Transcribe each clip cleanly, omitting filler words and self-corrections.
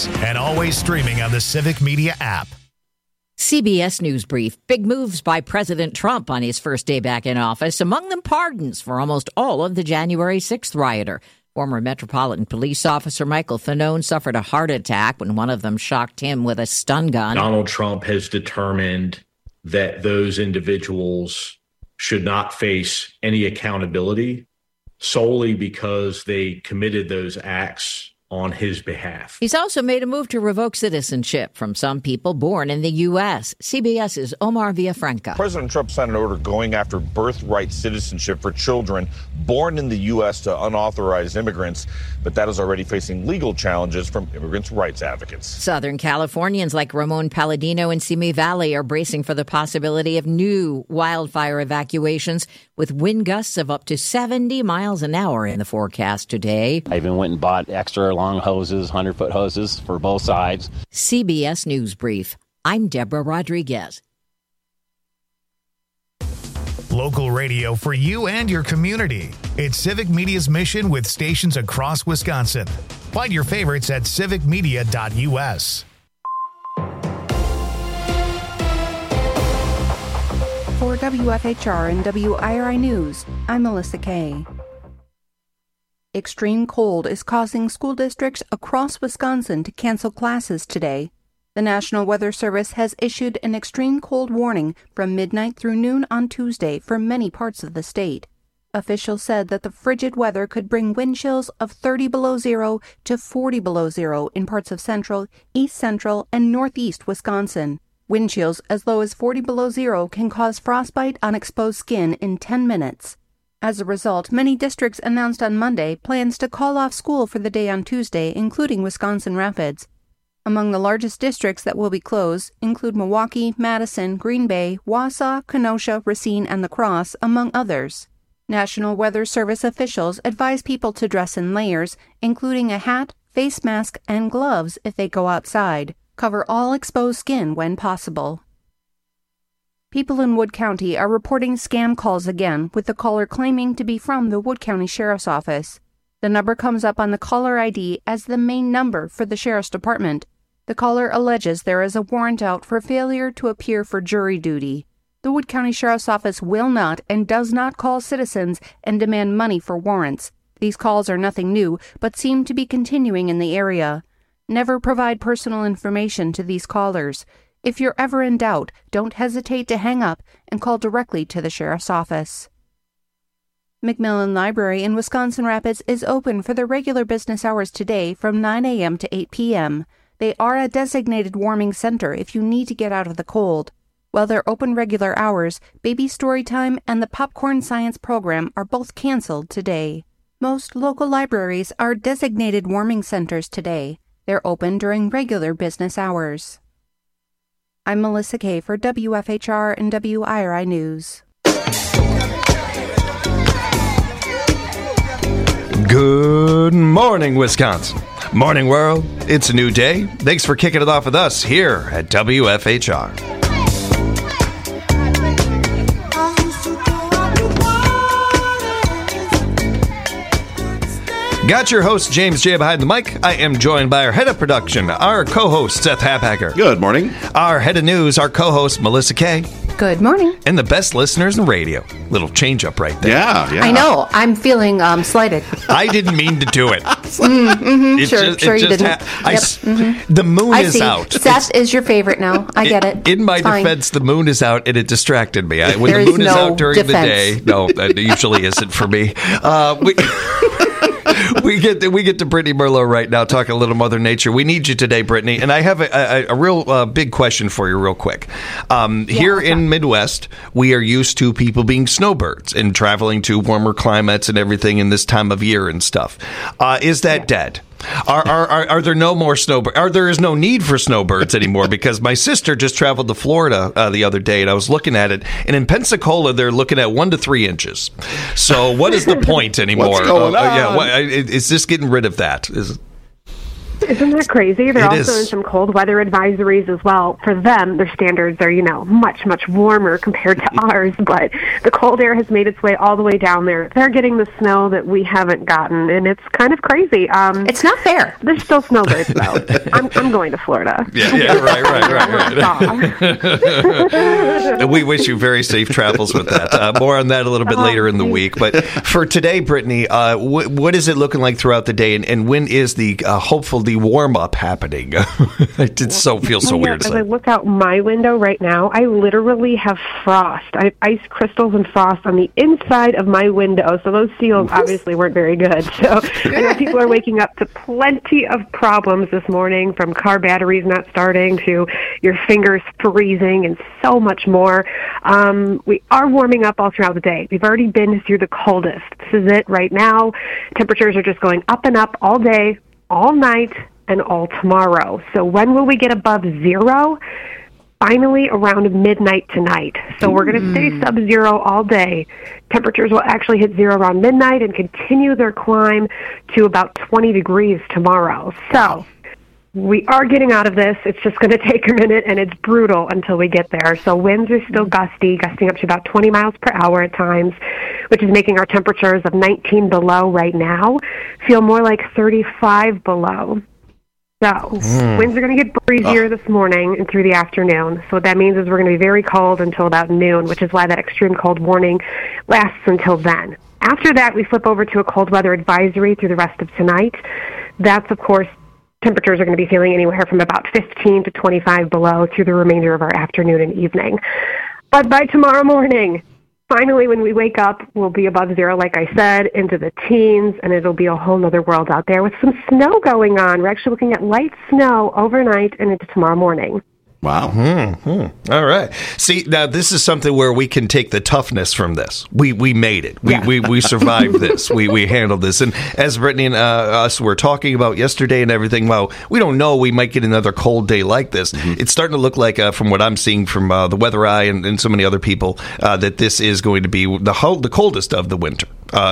Weekends, and always streaming on the Civic Media app. CBS News Brief. Big moves by President Trump on his first day back in office. Among them, pardons for almost all of the January 6th rioter. Former Metropolitan Police Officer Michael Fanone suffered a heart attack when one of them shocked him with a stun gun. Donald Trump has determined that those individuals should not face any accountability solely because they committed those acts on his behalf. He's also made a move to revoke citizenship from some people born in the U.S. CBS's Omar Villafranca. President Trump signed an order going after birthright citizenship for children born in the U.S. to unauthorized immigrants, but that is already facing legal challenges from immigrants' rights advocates. Southern Californians like Ramon Palladino in Simi Valley are bracing for the possibility of new wildfire evacuations with wind gusts of up to 70 miles an hour in the forecast today. I even went and bought extra long hoses, 100-foot hoses for both sides. CBS News Brief. I'm Deborah Rodriguez. Local radio for you and your community. It's Civic Media's mission with stations across Wisconsin. Find your favorites at civicmedia.us. For WFHR and WIRI News, I'm Melissa Kay. Extreme cold is causing school districts across Wisconsin to cancel classes today. The National Weather Service has issued an extreme cold warning from midnight through noon on Tuesday for many parts of the state. Officials said that the frigid weather could bring wind chills of 30 below zero to 40 below zero in parts of central, east central, and northeast Wisconsin. Wind chills as low as 40 below zero can cause frostbite on exposed skin in 10 minutes. As a result, many districts announced on Monday plans to call off school for the day on Tuesday, including Wisconsin Rapids. Among the largest districts that will be closed include Milwaukee, Madison, Green Bay, Wausau, Kenosha, Racine, and La Crosse, among others. National Weather Service officials advise people to dress in layers, including a hat, face mask, and gloves if they go outside. Cover all exposed skin when possible. People in Wood County are reporting scam calls again, with the caller claiming to be from the Wood County Sheriff's Office. The number comes up on the caller ID as the main number for the Sheriff's Department. The caller alleges there is a warrant out for failure to appear for jury duty. The Wood County Sheriff's Office will not and does not call citizens and demand money for warrants. These calls are nothing new, but seem to be continuing in the area. Never provide personal information to these callers. If you're ever in doubt, don't hesitate to hang up and call directly to the Sheriff's Office. McMillan Library in Wisconsin Rapids is open for their regular business hours today from 9 a.m. to 8 p.m. They are a designated warming center if you need to get out of the cold. While they're open regular hours, Baby Storytime and the Popcorn Science program are both canceled today. Most local libraries are designated warming centers today. They're open during regular business hours. I'm Melissa Kay for WFHR and WIRI News. Good morning, Wisconsin. Morning, world. It's a new day. Thanks for kicking it off with us here at WFHR. Got your host, James J. behind the mic. I am joined by our head of production, our co-host, Seth Hapacker. Good morning. Our head of news, our co-host, Melissa Kay. Good morning. And the best listeners in radio. Little change up right there. Yeah. I know. I'm feeling slighted. I didn't mean to do it. Sure you didn't. The moon is out. Seth is your favorite now. I get it. In my defense, the moon is out, and it distracted me. When the moon is out during the day, no, it usually isn't for me. We get to Brittany Merlo right now, talking a little Mother Nature. We need you today, Brittany, and I have a real big question for you real quick. Here in Midwest, we are used to people being snowbirds and traveling to warmer climates and everything in this time of year and stuff. Is that dead? Are there no more snowbirds? There is no need for snowbirds anymore, because my sister just traveled to Florida the other day, and I was looking at it, and in Pensacola they're looking at 1 to 3 inches. So what is the point anymore? What's going on? Is this getting rid of that? Isn't that crazy? They're also in some cold weather advisories as well. For them, their standards are, much, much warmer compared to ours, but the cold air has made its way all the way down there. They're getting the snow that we haven't gotten, and it's kind of crazy. It's not fair. There's still snowbirds, though. I'm going to Florida. Yeah, right. We wish you very safe travels with that. More on that a little bit later in the week. But for today, Brittany, what is it looking like throughout the day, and when is the hopefully warm-up happening? It feels so weird to say. As I look out my window right now, I literally have frost. I have ice crystals and frost on the inside of my window, so those seals obviously weren't very good. So I know people are waking up to plenty of problems this morning, from car batteries not starting to your fingers freezing and so much more. We are warming up all throughout the day. We've already been through the coldest. This is it right now. Temperatures are just going up and up all day, all night, and all tomorrow. So when will we get above zero? Finally around midnight tonight. So we're going to stay sub-zero all day. Temperatures will actually hit zero around midnight and continue their climb to about 20 degrees tomorrow. So we are getting out of this. It's just going to take a minute, and it's brutal until we get there. So winds are still gusting up to about 20 miles per hour at times, which is making our temperatures of 19 below right now feel more like 35 below. So winds are going to get breezier this morning and through the afternoon. So what that means is we're going to be very cold until about noon, which is why that extreme cold warning lasts until then. After that, we flip over to a cold weather advisory through the rest of tonight. That's, of course, temperatures are going to be feeling anywhere from about 15 to 25 below through the remainder of our afternoon and evening. But by tomorrow morning, finally, when we wake up, we'll be above zero, like I said, into the teens, and it'll be a whole other world out there with some snow going on. We're actually looking at light snow overnight and into tomorrow morning. Wow. All right. See, now this is something where we can take the toughness from this. We made it. We survived this. We handled this. And as Brittany and us were talking about yesterday and everything, well, we don't know. We might get another cold day like this. It's starting to look like, from what I'm seeing from the Weather Eye and so many other people, that this is going to be the coldest of the winter.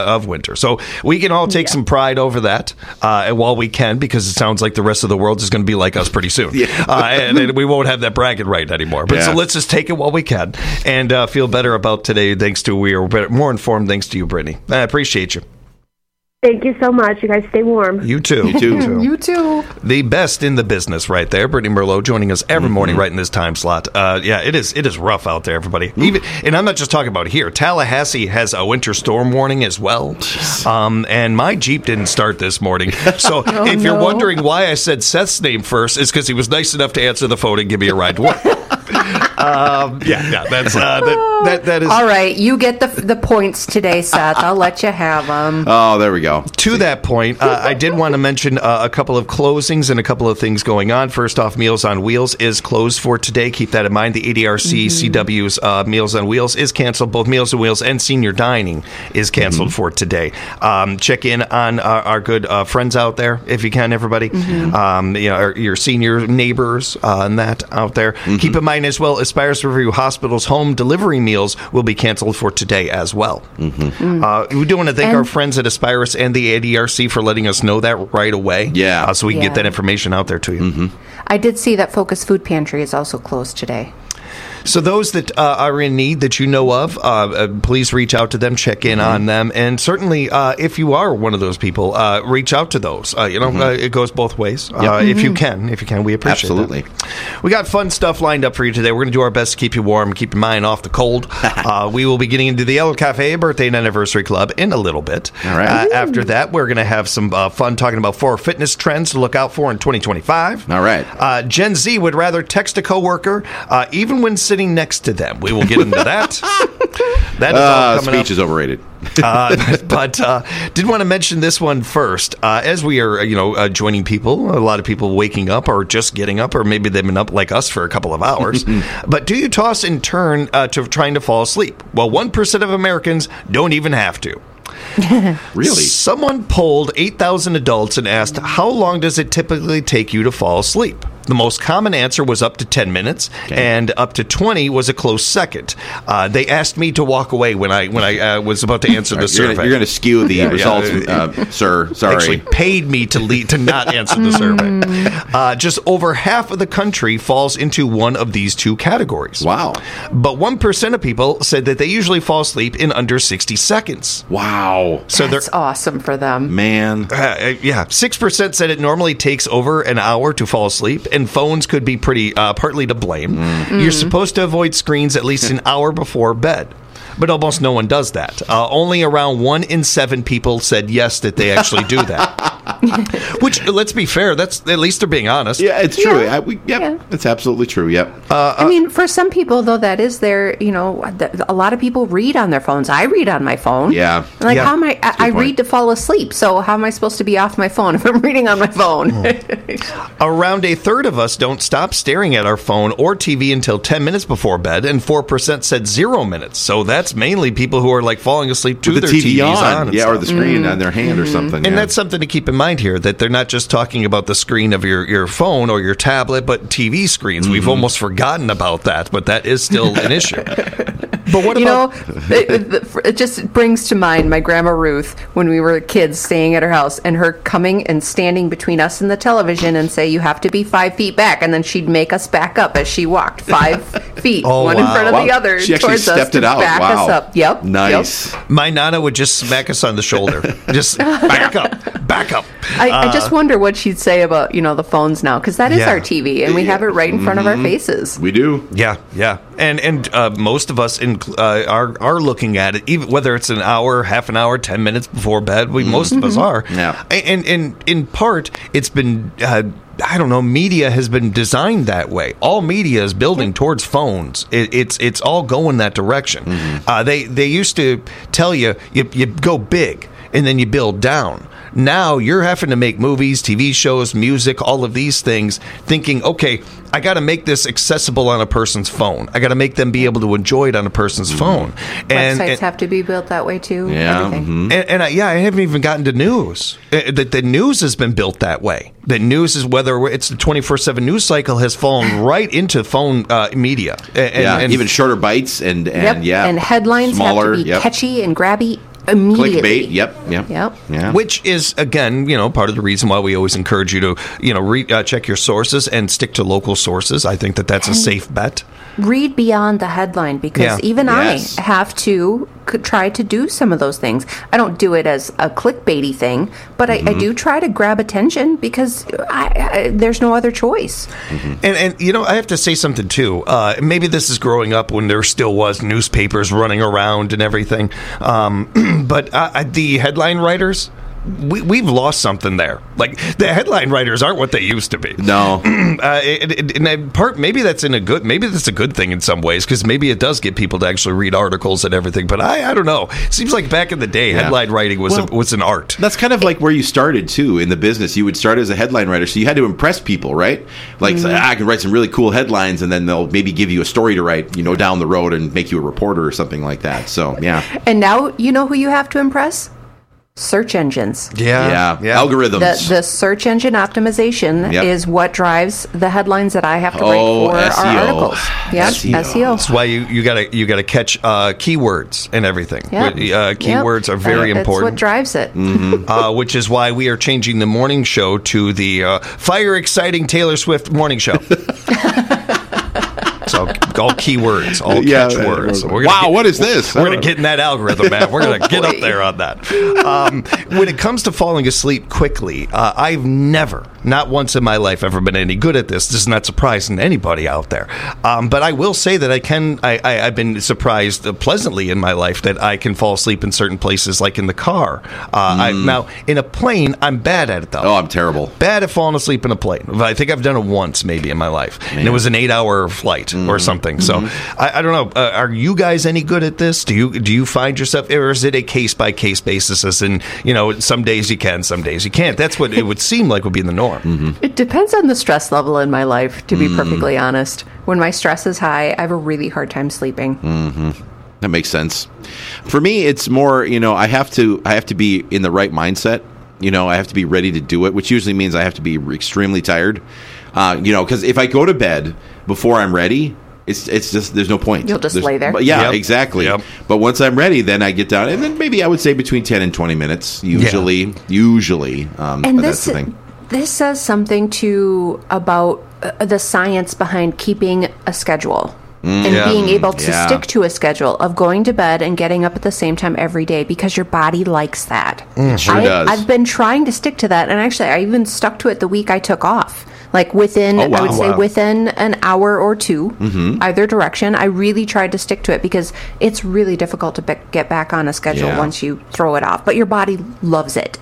So we can all take some pride over that while we can, because it sounds like the rest of the world is going to be like us pretty soon. And we won't have that bragging right anymore. But so let's just take it while we can and feel better about today. We are more informed thanks to you, Brittany. I appreciate you. Thank you so much. You guys stay warm. You too. You too. The best in the business right there. Brittany Merlot joining us every morning right in this time slot. It is rough out there, everybody. And I'm not just talking about here. Tallahassee has a winter storm warning as well. And my Jeep didn't start this morning. So if you're wondering why I said Seth's name first, it's because he was nice enough to answer the phone and give me a ride to work. That is all right. You get the points today, Seth. I'll let you have them. Oh, there we go. To that point, I did want to mention a couple of closings and a couple of things going on. First off, Meals on Wheels is closed for today. Keep that in mind. The ADRC CW's Meals on Wheels is canceled. Both Meals on Wheels and Senior Dining is canceled for today. Check in on our good friends out there if you can, everybody. Your senior neighbors and that out there. Keep in mind as well, Aspirus Riverview Hospital's home delivery meals will be canceled for today as well. We do want to thank our friends at Aspirus and the ADRC for letting us know that right away. So we can get that information out there to you. I did see that Focus Food Pantry is also closed today. So those that are in need that you know of, please reach out to them, check in on them, and certainly if you are one of those people, reach out to those. It goes both ways. If you can, we appreciate it. Absolutely. We got fun stuff lined up for you today. We're going to do our best to keep you warm, keep your mind off the cold. We will be getting into the El Cafe Birthday and Anniversary Club in a little bit. All right. After that, we're going to have some fun talking about 4 fitness trends to look out for in 2025. All right. Gen Z would rather text a coworker even when sitting next to them. We will get into that. That is all coming speech up. Is overrated. But did want to mention this one first. As we are, joining people, a lot of people waking up or just getting up, or maybe they've been up like us for a couple of hours. But do you toss and turn to trying to fall asleep? Well, 1% of Americans don't even have to. Really? Someone polled 8,000 adults and asked, how long does it typically take you to fall asleep? The most common answer was up to 10 minutes, and up to 20 was a close second. They asked me to walk away when I was about to answer the survey. You're going to skew the results, sir. Sorry. Actually paid me to not answer the survey. Just over half of the country falls into one of these two categories. Wow. But 1% of people said that they usually fall asleep in under 60 seconds. Wow. So that's awesome for them. Man. 6% said it normally takes over an hour to fall asleep, and phones could be pretty partly to blame. You're supposed to avoid screens at least an hour before bed. But almost no one does that. Only around 1 in 7 people said yes, that they actually do that. Which, let's be fair, that's at least they're being honest. Yeah, it's true. It's absolutely true. Yep. I mean, for some people, though, that is their, a lot of people read on their phones. I read on my phone. Yeah. Like, how am I read to fall asleep. So how am I supposed to be off my phone if I'm reading on my phone? Around a third of us don't stop staring at our phone or TV until 10 minutes before bed, and 4% said 0 minutes. So that's mainly people who are like falling asleep to With their the TV TVs on. or the screen on their hand or something. And that's something to keep in mind here, that they're not just talking about the screen of your phone or your tablet, but TV screens. We've almost forgotten about that, but that is still an issue. But what about... it just brings to mind my grandma Ruth when we were kids staying at her house, and her coming and standing between us and the television and say, you have to be 5 feet back, and then she'd make us back up as she walked 5 feet, one in front of the other. She actually towards stepped us it out. Back us up. Yep. Nice. Yep. My Nana would just smack us on the shoulder. Just back up. I just wonder what she'd say about, the phones now, because that is our TV, and we have it right in front of our faces. We do. Yeah. And most of us are looking at it, even whether it's an hour, half an hour, 10 minutes before bed. Most of us are. Yeah. And in part, it's been... media has been designed that way. All media is building towards phones. It's all going that direction. They used to tell you go big and then you build down. Now you're having to make movies, TV shows, music, all of these things, thinking, okay, I got to make this accessible on a person's phone. I got to make them be able to enjoy it on a person's phone. Websites have to be built that way too. Yeah. I haven't even gotten to news. The news has been built that way. The news is, whether it's the 24/7 news cycle, has fallen right into phone media. And even shorter bites and headlines smaller, have to be catchy and grabby. Immediately. Clickbait. Yep. Which is, again, part of the reason why we always encourage you to, check your sources and stick to local sources. I think that's a safe bet. Read beyond the headline, because I have to try to do some of those things. I don't do it as a clickbaity thing, but I do try to grab attention, because there's no other choice. And I have to say something too. Maybe this is growing up when there still was newspapers running around and everything. But the headline writers, we've lost something there. Like, the headline writers aren't what they used to be. No. In part, maybe that's a good thing in some ways, because maybe it does get people to actually read articles and everything. But I don't know. It seems like back in the day, headline writing was an art. That's kind of like where you started too in the business. You would start as a headline writer, so you had to impress people, right? Like, say, I can write some really cool headlines, and then they'll maybe give you a story to write, down the road, and make you a reporter or something like that. So And now you know who you have to impress? Search engines. Yeah. Algorithms. The search engine optimization is what drives the headlines that I have to write for SEO. our articles. Yep, SEO. That's why you gotta catch keywords and everything. Yep. Keywords are very important. That's what drives it. Which is why we are changing the morning show to the Fire Exciting Taylor Swift morning show. So all keywords, all catchwords. What is this? We're going to get in that algorithm, man. We're going to get up there on that. When it comes to falling asleep quickly, I've never, not once in my life, ever been any good at this. This is not surprising to anybody out there. But I will say that I've been surprised pleasantly in my life that I can fall asleep in certain places, like in the car. Now, in a plane, I'm bad at it, though. Oh, I'm terrible. Bad at falling asleep in a plane. I think I've done it once, maybe, in my life. Man. And it was an 8-hour flight or something. So I don't know. Are you guys any good at this? Do you find yourself, or is it a case-by-case basis, as in, some days you can, some days you can't? That's what it would seem like would be the norm. It depends on the stress level in my life, to be perfectly honest. When my stress is high, I have a really hard time sleeping. That makes sense. For me, it's more, I have to be in the right mindset. I have to be ready to do it, which usually means I have to be extremely tired. Because if I go to bed before I'm ready, it's just there's no point. You'll just lay there. Yeah, exactly. Yep. But once I'm ready, then I get down, and then maybe I would say between 10 and 20 minutes, usually. And that's the thing. This says something about the science behind keeping a schedule. And being able to stick to a schedule of going to bed and getting up at the same time every day, because your body likes that. It sure does. I've been trying to stick to that, and actually I even stuck to it the week I took off. Like within an hour or two, either direction. I really tried to stick to it because it's really difficult to get back on a schedule once you throw it off. But your body loves it.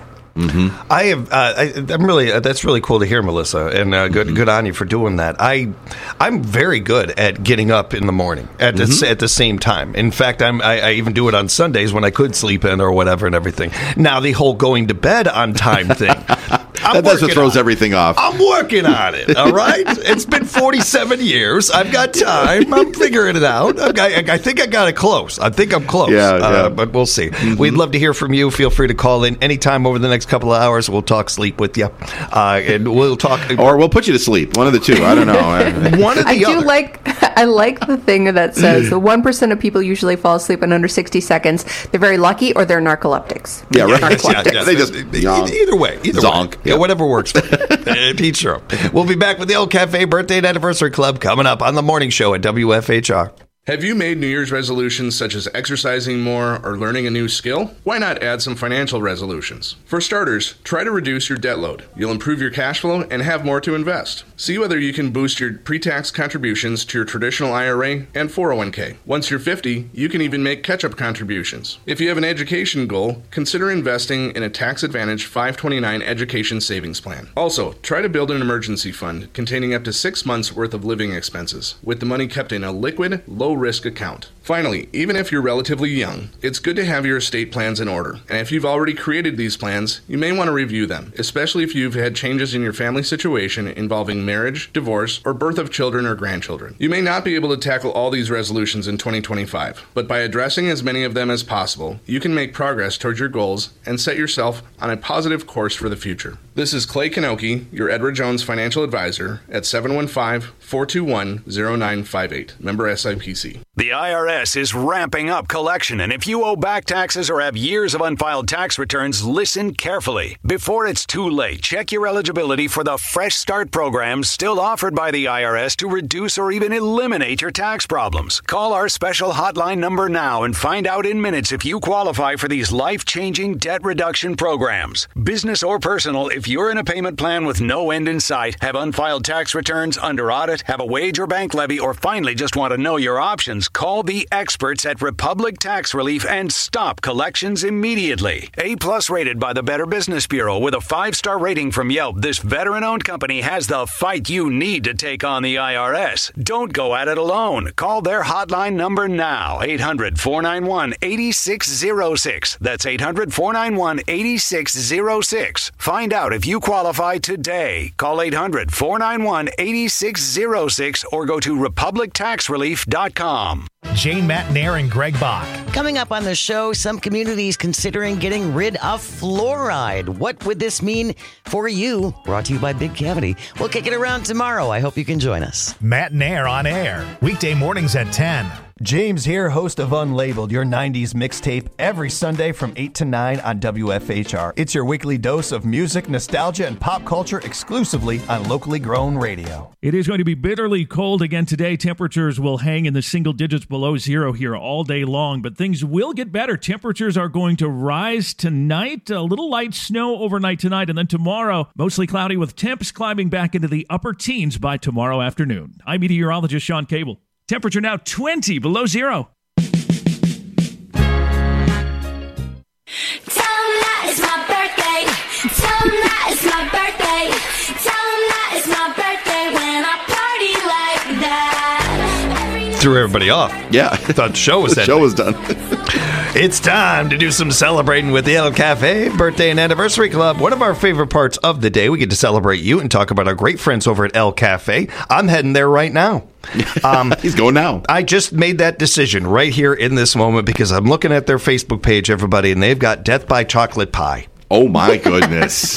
I'm really. That's really cool to hear, Melissa, and good on you for doing that. I'm very good at getting up in the morning at the same time. In fact, I even do it on Sundays when I could sleep in or whatever and everything. Now the whole going to bed on time thing. That's what throws everything off. I'm working on it, all right? It's been 47 years. I've got time. I'm figuring it out. I think I got it close. I think I'm close. But we'll see. We'd love to hear from you. Feel free to call in anytime over the next couple of hours. We'll talk sleep with you. And we'll talk. Or we'll put you to sleep. One of the two. I don't know. One of the other. I like the thing that says the 1% of people usually fall asleep in under 60 seconds. They're very lucky, or they're narcoleptics. Yeah, right. They just either way. Zonk. Yeah, whatever works for you. Teach your own. We'll be back with the El Cafe Birthday and Anniversary Club coming up on the morning show at WFHR. Have you made New Year's resolutions such as exercising more or learning a new skill? Why not add some financial resolutions? For starters, try to reduce your debt load. You'll improve your cash flow and have more to invest. See whether you can boost your pre-tax contributions to your traditional IRA and 401k. Once you're 50, you can even make catch-up contributions. If you have an education goal, consider investing in a tax-advantaged 529 education savings plan. Also, try to build an emergency fund containing up to 6 months' worth of living expenses, with the money kept in a liquid, low-risk account. Finally, even if you're relatively young, it's good to have your estate plans in order. And if you've already created these plans, you may want to review them, especially if you've had changes in your family situation involving marriage, divorce, or birth of children or grandchildren. You may not be able to tackle all these resolutions in 2025, but by addressing as many of them as possible, you can make progress towards your goals and set yourself on a positive course for the future. This is Clay Kanoki, your Edward Jones financial advisor at 715-421-0958. Member SIPC. The IRS is ramping up collection, and if you owe back taxes or have years of unfiled tax returns, listen carefully. Before it's too late, check your eligibility for the Fresh Start program still offered by the IRS to reduce or even eliminate your tax problems. Call our special hotline number now and find out in minutes if you qualify for these life-changing debt reduction programs. Business or personal, if you're in a payment plan with no end in sight, have unfiled tax returns, under audit, have a wage or bank levy, or finally just want to know your options, call the experts at Republic Tax Relief and stop collections immediately. A-plus rated by the Better Business Bureau with a 5-star rating from Yelp, this veteran-owned company has the fight you need to take on the IRS. Don't go at it alone. Call their hotline number now, 800-491-8606. That's 800-491-8606. Find out if you qualify today. Call 800-491-8606 or go to republictaxrelief.com. Jane Matnair and Greg Bach. Coming up on the show, some communities considering getting rid of fluoride. What would this mean for you? Brought to you by Big Cavity. We'll kick it around tomorrow. I hope you can join us. Matnair on air, weekday mornings at 10. James here, host of Unlabeled, your 90s mixtape, every Sunday from 8 to 9 on WFHR. It's your weekly dose of music, nostalgia, and pop culture exclusively on locally grown radio. It is going to be bitterly cold again today. Temperatures will hang in the single digits below zero here all day long, but things will get better. Temperatures are going to rise tonight, a little light snow overnight tonight, and then tomorrow, mostly cloudy with temps climbing back into the upper teens by tomorrow afternoon. I'm meteorologist Sean Cable. Temperature now 20 below zero. Tell them that it's my birthday. Tell them that it's my birthday. Tell them that it's my birthday when I party like that. Threw everybody off. Yeah. I thought the show was The show was done. It's time to do some celebrating with the El Cafe Birthday and Anniversary Club. One of our favorite parts of the day. We get to celebrate you and talk about our great friends over at El Cafe. I'm heading there right now. He's going now. I just made that decision right here in this moment because I'm looking at their Facebook page, everybody, and they've got Death by Chocolate Pie. Oh my goodness!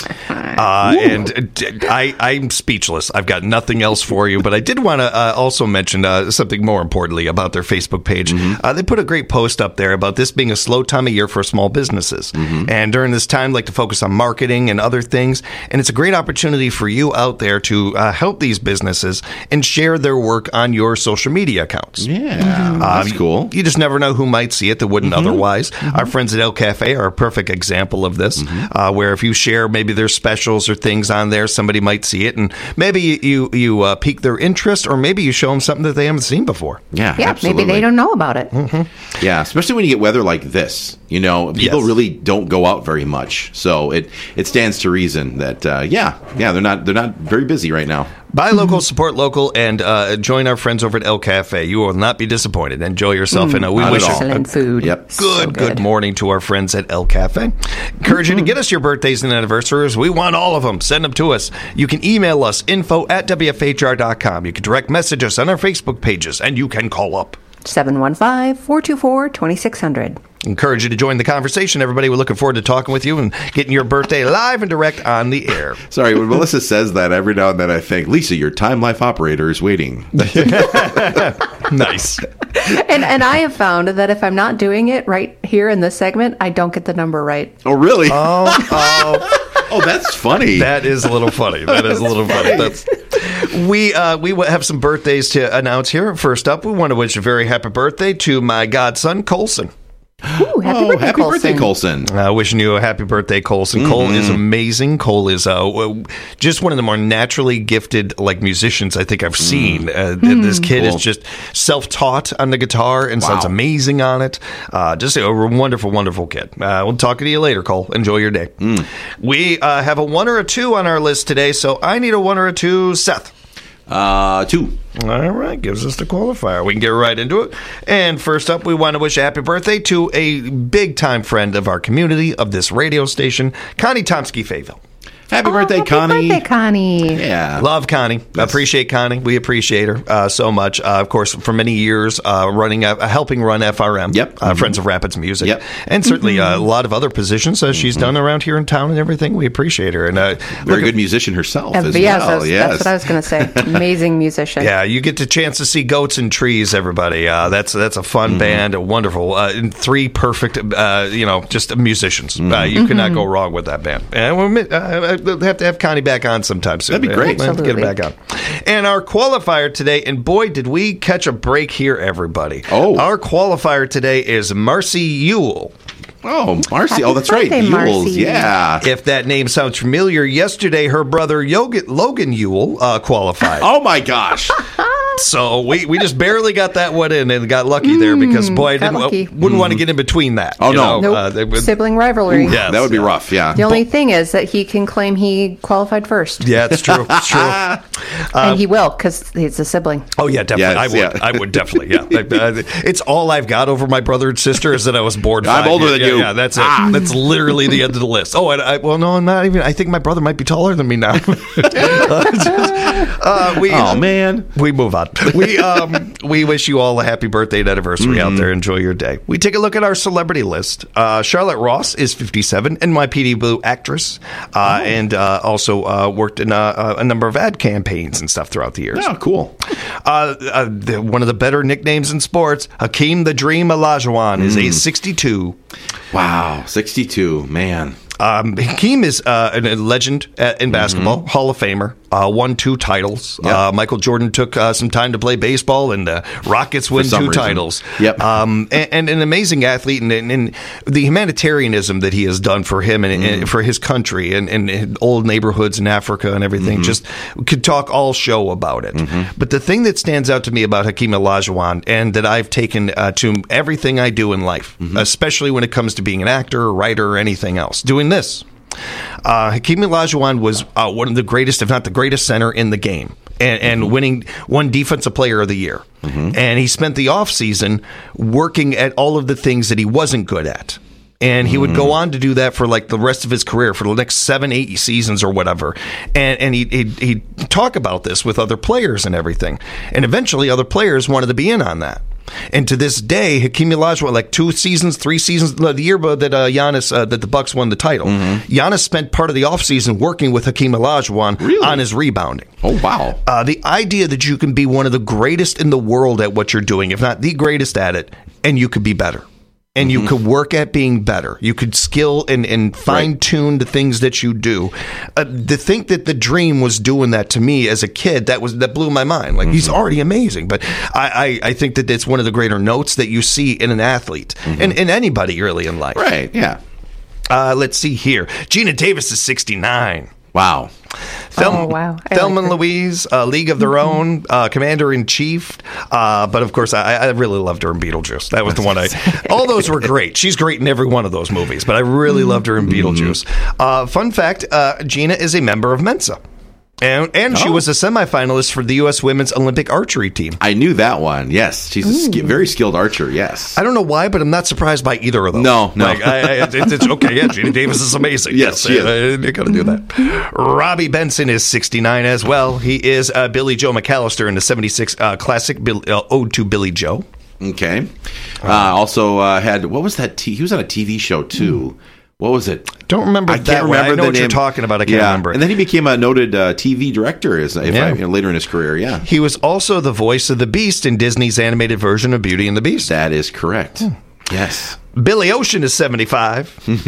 I'm speechless. I've got nothing else for you, but I did want to also mention something more importantly about their Facebook page. They put a great post up there about this being a slow time of year for small businesses. And during this time, like to focus on marketing and other things. And it's a great opportunity for you out there to help these businesses and share their work on your social media accounts. Yeah, that's cool. You just never know who might see it that wouldn't otherwise. Our friends at El Cafe are a perfect example of this. Where if you share maybe their specials or things on there, somebody might see it, and maybe you pique their interest, or maybe you show them something that they haven't seen before. Yeah, absolutely. maybe they don't know about it. Yeah, especially when you get weather like this. People really don't go out very much, so it stands to reason that they're not very busy right now. Buy local, support local, and join our friends over at El Cafe. You will not be disappointed. Enjoy yourself, and we wish excellent food. Yep. Good morning to our friends at El Cafe. Encourage you to get us your birthdays and anniversaries. We want all of them. Send them to us. You can email us, info@wfhr.com. You can direct message us on our Facebook pages, and you can call up 715-424-2600. Encourage you to join the conversation, everybody. We're looking forward to talking with you and getting your birthday live and direct on the air. Sorry, when Melissa says that, every now and then I think, Lisa, your Time Life operator is waiting. Nice. And I have found that if I'm not doing it right here in this segment, I don't get the number right. Oh, really? Oh, that's funny. That is a little funny. We have some birthdays to announce here. First up, we want to wish a very happy birthday to my godson, Colson. Ooh, happy birthday, Colson. Wishing you a happy birthday, Colson. Cole is amazing. Cole is just one of the more naturally gifted musicians I think I've seen. This kid is just self-taught on the guitar and sounds amazing on it. Just a wonderful, wonderful kid. We'll talk to you later, Cole. Enjoy your day. We have a 1 or a 2 on our list today, so I need a 1 or a 2. Seth? 2. All right, gives us the qualifier. We can get right into it. And first up, we want to wish a happy birthday to a big-time friend of our community, of this radio station, Connie Tomsky-Fayetteville. Happy birthday, Connie. Happy birthday, Connie. Yeah. Love Connie. Yes. Appreciate Connie. We appreciate her so much. Of course, for many years, helping run FRM. Yep. Friends of Rapids Music. Yep. And certainly a lot of other positions she's done around here in town and everything. We appreciate her. And very good musician herself as yes, well. That's what I was going to say. Amazing musician. Yeah, you get the chance to see Goats and Trees, everybody. That's a fun band, wonderful. 3 perfect, just musicians. You cannot go wrong with that band. And we'll have to have Connie back on sometime soon. That'd be great. Let's get her back on. And our qualifier today, and boy, did we catch a break here, everybody. Oh. Our qualifier today is Marcy Ewell. Oh, Marcy. Happy That's right. birthday, Ewells. Marcy. Yeah. If that name sounds familiar, yesterday her brother Logan Ewell qualified. Oh, my gosh. So we just barely got that one in and got lucky there because, boy, I wouldn't want to get in between that. Oh, no. Nope. Sibling rivalry. Yes, that would be rough, yeah. The only thing is that he can claim he qualified first. Yeah, it's true. It's true. And he will because he's a sibling. Oh, yeah, definitely. Yes, I would definitely, yeah. It's all I've got over my brother and sister is that I was born 5 I'm older than you. Yeah, that's it. That's literally the end of the list. Oh, no, I'm not even. I think my brother might be taller than me now. Oh, man. We move on. We wish you all a happy birthday and anniversary out there. Enjoy your day. We take a look at our celebrity list. Charlotte Ross is 57, NYPD Blue actress, and also worked in a number of ad campaigns and stuff throughout the years. Oh, cool. One of the better nicknames in sports, Hakeem the Dream Olajuwon, is age 62. Wow, 62, man. Hakeem is a legend in basketball, Hall of Famer, won 2 titles. Yep. Michael Jordan took some time to play baseball, and the Rockets win 2 titles. Yep. And an amazing athlete, and the humanitarianism that he has done for him and for his country and old neighborhoods in Africa and everything. Just could talk all show about it. But the thing that stands out to me about Hakeem Olajuwon, and that I've taken to everything I do in life, especially when it comes to being an actor, or writer, or anything else, doing this. Hakeem Olajuwon was one of the greatest, if not the greatest, center in the game, and winning one Defensive Player of the Year. And he spent the offseason working at all of the things that he wasn't good at. And he would go on to do that for like the rest of his career, for the next 7-8 seasons or whatever. And he'd talk about this with other players and everything. And eventually other players wanted to be in on that. And to this day, Hakeem Olajuwon, like 2 seasons, 3 seasons, the year that Giannis, that the Bucks won the title, Giannis spent part of the offseason working with Hakeem Olajuwon on his rebounding. Oh, wow. The idea that you can be one of the greatest in the world at what you're doing, if not the greatest at it, and you could be better. And you could work at being better. You could skill and fine-tune the things that you do. To think that the Dream was doing that to me as a kid, that blew my mind. Like, he's already amazing. But I think that it's one of the greater notes that you see in an athlete. And in anybody, really, in life. Right, yeah. Let's see here. Gina Davis is 69. Wow. Wow. Thelma and Louise, League of Their Own, Commander-in-Chief. But, of course, I really loved her in Beetlejuice. That was the one all those were great. She's great in every one of those movies, but I really loved her in Beetlejuice. Fun fact, Gina is a member of Mensa. And she was a semifinalist for the U.S. Women's Olympic Archery team. I knew that one. Yes, she's a very skilled archer. Yes, I don't know why, but I'm not surprised by either of those. No. Like, it's okay. Yeah, Gina Davis is amazing. Yes, she is. You got to do that. Robbie Benson is 69 as well. He is Billy Joe McAllister in the 76 classic Ode to Billy Joe. Okay. Also had what was that? He was on a TV show too. What was it? Don't remember. I can't remember. I know what you're talking about. I can't remember it. And then he became a noted TV director later in his career. Yeah. He was also the voice of the Beast in Disney's animated version of Beauty and the Beast. That is correct. Yes. Billy Ocean is 75. The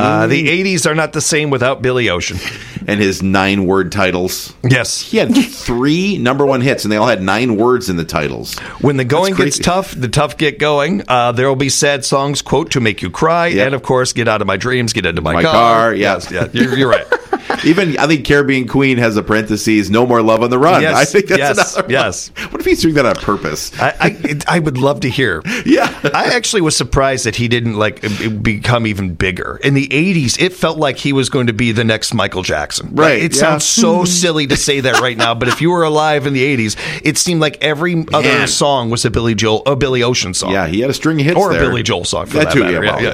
80s are not the same without Billy Ocean. And his 9-word titles. Yes. He had 3 number 1 hits, and they all had 9 words in the titles. When the going gets tough, the tough get going. There will be sad songs, quote, to make you cry. Yep. And, of course, get out of my dreams, get into my car. Yes, yeah, you're right. Even, I think Caribbean Queen has a parentheses, no more love on the run. Yes, I think that's another yes. one. What if he's doing that on purpose? I would love to hear. Yeah. I actually was surprised that he didn't become even bigger. In the 80s, it felt like he was going to be the next Michael Jackson. Right. It sounds so silly to say that right now, but if you were alive in the 80s, it seemed like every other song was a Billy Ocean song. Yeah, he had a string of hits or there. a Billy Joel song for that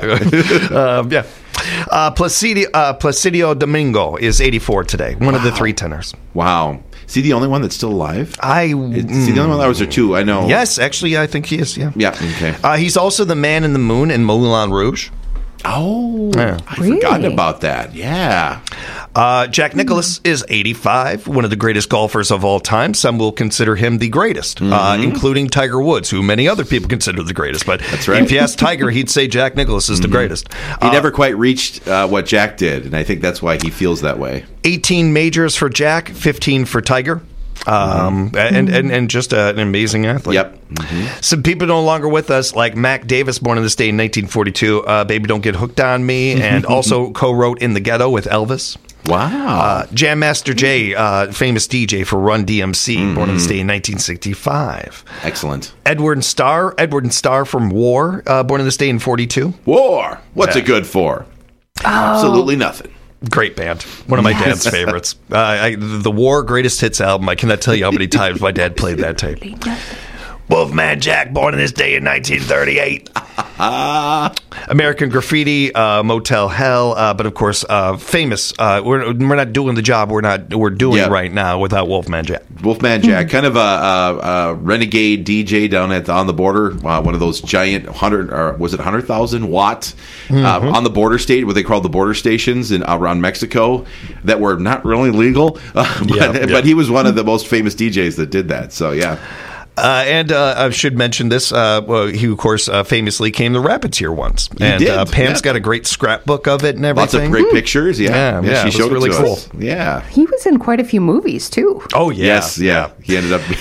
matter. Yeah. Placido Domingo is 84 today. One of the 3 tenors. Wow. Is he the only one that's still alive? Is he the only one that was there too? I know. Yes, actually, I think he is. Yeah. Yeah. Okay. He's also the Man in the Moon in Moulin Rouge. Oh, yeah. I forgot about that. Yeah. Jack Nicklaus is 85, one of the greatest golfers of all time. Some will consider him the greatest, including Tiger Woods, who many other people consider the greatest. But that's right. If you ask Tiger, he'd say Jack Nicklaus is the greatest. He never quite reached what Jack did, and I think that's why he feels that way. 18 majors for Jack, 15 for Tiger. And just an amazing athlete. Yep. Some people no longer with us, like Mac Davis, born in this day in 1942. Baby Don't Get Hooked on Me, and also co-wrote In the Ghetto with Elvis. Wow. Jam Master Jay, famous DJ for Run DMC, born in this day in 1965. Excellent. Edward Starr from War, born in this day in 42. War. What's it good for? Absolutely nothing. Great band. One of my dad's favorites. The War Greatest Hits album. I cannot tell you how many times my dad played that tape. Wolfman Jack, born in this day in 1938. American Graffiti, Motel Hell, but of course, famous. We're not doing the job we're doing right now without Wolfman Jack. Wolfman Jack, kind of a renegade DJ down on the border. One of those giant 100,000 watt on the border state, what they call the border stations around Mexico, that were not really legal. But he was one of the most famous DJs that did that. So yeah. And I should mention this. He, of course, famously came to Rapids here once. And Pam's got a great scrapbook of it and everything. Lots of great pictures. Yeah. She showed it really cool. Us. Yeah. He was in quite a few movies, too. Oh, yeah. Yes, yeah. He ended up...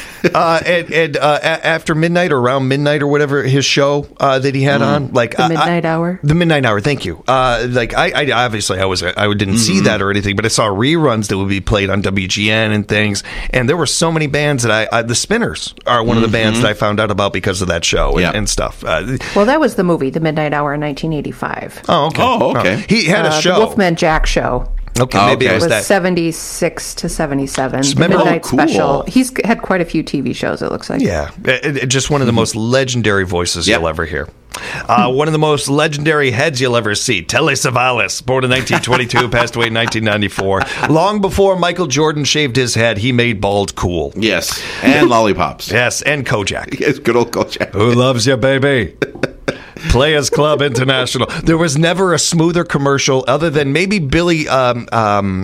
after midnight or around midnight or whatever, his show that he had on. Like The Midnight Hour. The Midnight Hour, thank you. I obviously I didn't see that or anything, but I saw reruns that would be played on WGN and things. And there were so many bands that the Spinners are one of the bands that I found out about because of that show and stuff. Well, that was the movie, The Midnight Hour in 1985. Oh, okay. He had a show. The Wolfman Jack show. Okay, maybe it was that. 76 to 77. The Remember? Midnight Special. He's had quite a few TV shows, it looks like. Yeah. Just one of the most legendary voices you'll ever hear. One of the most legendary heads you'll ever see, Telly Savalas, born in 1922, passed away in 1994. Long before Michael Jordan shaved his head, he made bald cool. Yes, and lollipops. Yes, and Kojak. Yes, good old Kojak. Who loves you, baby? Players Club International. There was never a smoother commercial other than maybe Billy, the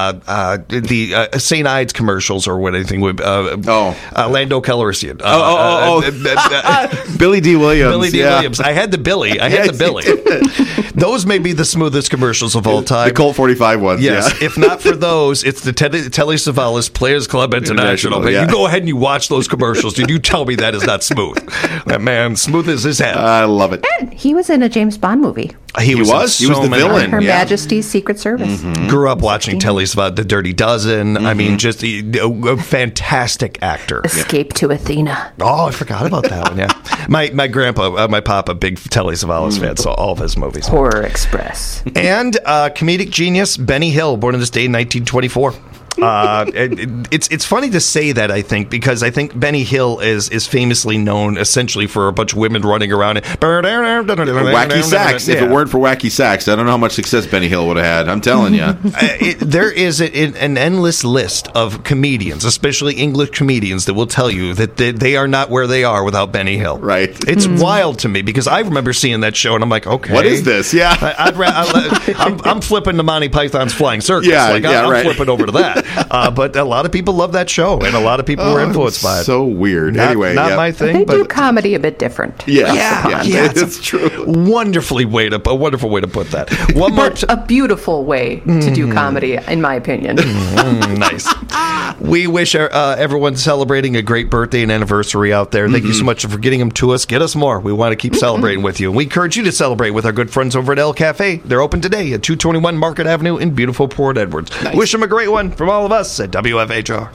St. Ides commercials or what anything with Lando Calrissian. Billy D. Williams. Billy D. Williams. I had the Billy. Those may be the smoothest commercials of all time. The Colt 45 ones. Yes. Yeah. If not for those, it's the Telly Savalas Players Club International. Yeah. You go ahead and you watch those commercials. Did you tell me that is not smooth? That man, smooth as his head. I love it. And he was in a James Bond movie. He was the villain. Her Majesty's Secret Service. Mm-hmm. Grew up watching Telly's The Dirty Dozen. I mean, just a fantastic actor. Escape to Athena. Oh, I forgot about that one. Yeah, my grandpa, my papa, big Telly Savalas fan, saw all of his movies. Horror Express. And comedic genius Benny Hill, born on this day in 1924. It's funny to say that, I think, because I think Benny Hill is famously known essentially for a bunch of women running around and wacky sax. If it weren't for wacky sax, I don't know how much success Benny Hill would have had. I'm telling you. There is an endless list of comedians, especially English comedians, that will tell you that they are not where they are without Benny Hill. Right. It's wild to me because I remember seeing that show and I'm like, okay, what is this? Yeah. I'm flipping to Monty Python's Flying Circus. I'm flipping over to that. But a lot of people love that show, and a lot of people were influenced by it. So weird. Not my thing. They do comedy a bit different. Yeah, it's true. Wonderful way to put that. A beautiful way to do comedy, in my opinion. Nice. We wish everyone celebrating a great birthday and anniversary out there. Thank you so much for getting them to us. Get us more. We want to keep celebrating with you. We encourage you to celebrate with our good friends over at El Cafe. They're open today at 221 Market Avenue in beautiful Port Edwards. Nice. Wish them a great one from all of us at WFHR.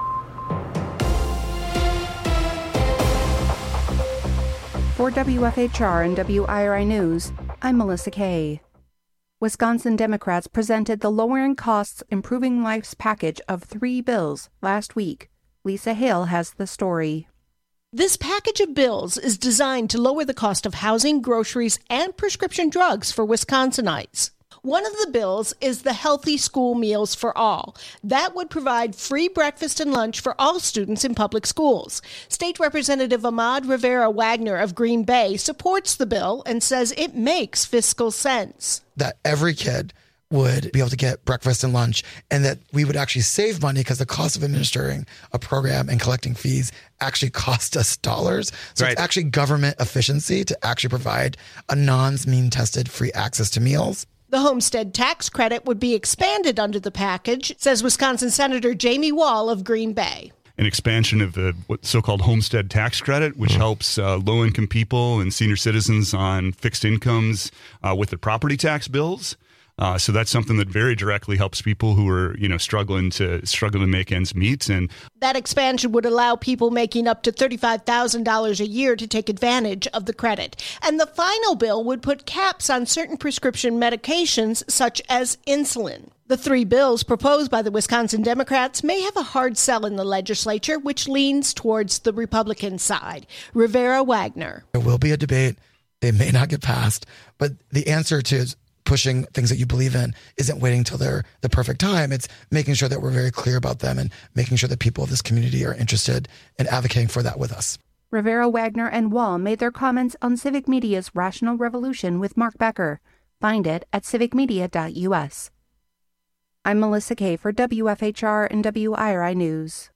For WFHR and WIRI News, I'm Melissa Kay. Wisconsin Democrats presented the Lowering Costs, Improving Lives package of 3 bills last week. Lisa Hale has the story. This package of bills is designed to lower the cost of housing, groceries, and prescription drugs for Wisconsinites. One of the bills is the Healthy School Meals for All. That would provide free breakfast and lunch for all students in public schools. State Representative Ahmad Rivera Wagner of Green Bay supports the bill and says it makes fiscal sense. That every kid would be able to get breakfast and lunch, and that we would actually save money because the cost of administering a program and collecting fees actually cost us dollars. So It's actually government efficiency to actually provide a non-mean tested free access to meals. The homestead tax credit would be expanded under the package, says Wisconsin Senator Jamie Wall of Green Bay. An expansion of the so-called homestead tax credit, which helps low-income people and senior citizens on fixed incomes with their property tax bills. So that's something that very directly helps people who are, struggling to make ends meet. And that expansion would allow people making up to $35,000 a year to take advantage of the credit. And the final bill would put caps on certain prescription medications, such as insulin. The 3 bills proposed by the Wisconsin Democrats may have a hard sell in the legislature, which leans towards the Republican side. Rivera Wagner. There will be a debate. They may not get passed, but the answer to pushing things that you believe in isn't waiting till they're the perfect time. It's making sure that we're very clear about them and making sure that people of this community are interested in advocating for that with us. Rivera Wagner and Wall made their comments on Civic Media's Rational Revolution with Mark Becker. Find it at civicmedia.us. I'm Melissa Kay for WFHR and WIRI News.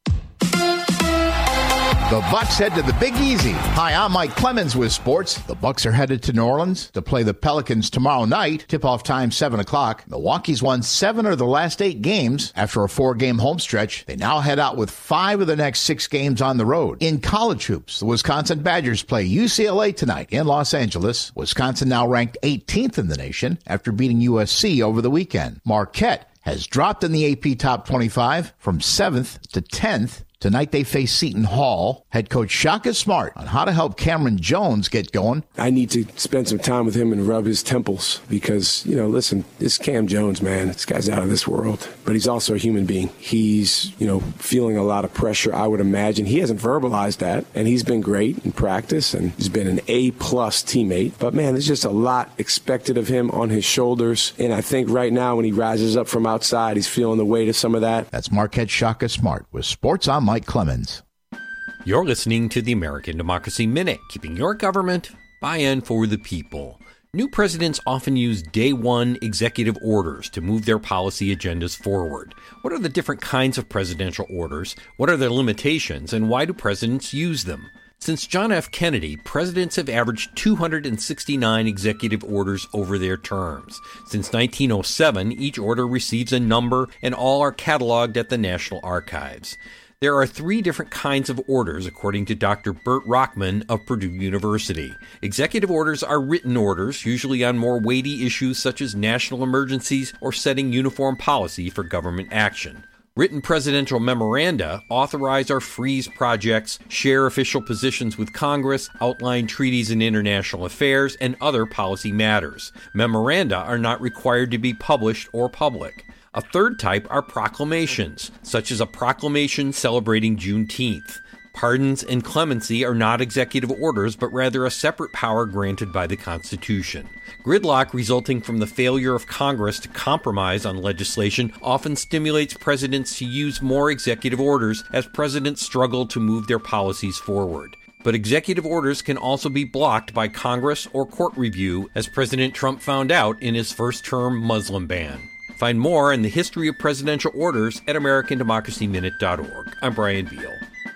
The Bucks head to the Big Easy. Hi, I'm Mike Clemens with sports. The Bucks are headed to New Orleans to play the Pelicans tomorrow night. Tip-off time 7 o'clock. Milwaukee's won 7 of the last 8 games after a 4-game home stretch. They now head out with 5 of the next 6 games on the road. In college hoops, the Wisconsin Badgers play UCLA tonight in Los Angeles. Wisconsin now ranked 18th in the nation after beating USC over the weekend. Marquette has dropped in the AP Top 25 from 7th to 10th Tonight they face Seton Hall. Head coach Shaka Smart on how to help Cameron Jones get going. I need to spend some time with him and rub his temples because, listen, this Cam Jones, man, this guy's out of this world. But he's also a human being. He's, feeling a lot of pressure, I would imagine. He hasn't verbalized that, and he's been great in practice, and he's been an A-plus teammate. But, man, there's just a lot expected of him on his shoulders. And I think right now when he rises up from outside, he's feeling the weight of some of that. That's Marquette Shaka Smart with Sports. I'm Mike Clemens. You're listening to the American Democracy Minute, keeping your government by and for the people. New presidents often use day one executive orders to move their policy agendas forward. What are the different kinds of presidential orders? What are their limitations? And why do presidents use them? Since John F. Kennedy, presidents have averaged 269 executive orders over their terms. Since 1907, each order receives a number, and all are cataloged at the National Archives. There are 3 different kinds of orders, according to Dr. Burt Rockman of Purdue University. Executive orders are written orders, usually on more weighty issues such as national emergencies or setting uniform policy for government action. Written presidential memoranda authorize or freeze projects, share official positions with Congress, outline treaties and international affairs, and other policy matters. Memoranda are not required to be published or public. A third type are proclamations, such as a proclamation celebrating Juneteenth. Pardons and clemency are not executive orders, but rather a separate power granted by the Constitution. Gridlock resulting from the failure of Congress to compromise on legislation often stimulates presidents to use more executive orders as presidents struggle to move their policies forward. But executive orders can also be blocked by Congress or court review, as President Trump found out in his first-term Muslim ban. Find more in the history of presidential orders at AmericanDemocracyMinute.org. I'm Brian Beal.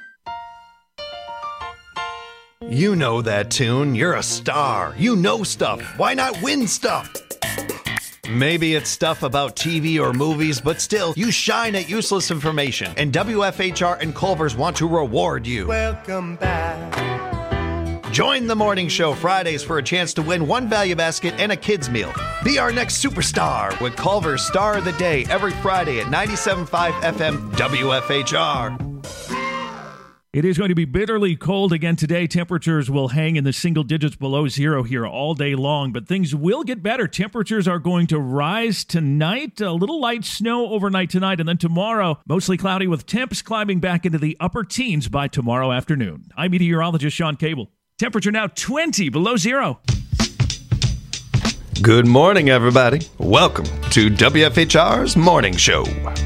You know that tune. You're a star. You know stuff. Why not win stuff? Maybe it's stuff about TV or movies, but still, you shine at useless information. And WFHR and Culver's want to reward you. Welcome back. Join the morning show Fridays for a chance to win 1 value basket and a kid's meal. Be our next superstar with Culver's Star of the Day every Friday at 97.5 FM WFHR. It is going to be bitterly cold again today. Temperatures will hang in the single digits below zero here all day long, but things will get better. Temperatures are going to rise tonight. A little light snow overnight tonight, and then tomorrow, mostly cloudy with temps climbing back into the upper teens by tomorrow afternoon. I'm meteorologist Sean Cable. Temperature now 20 below zero. Good morning, everybody. Welcome to WFHR's Morning Show.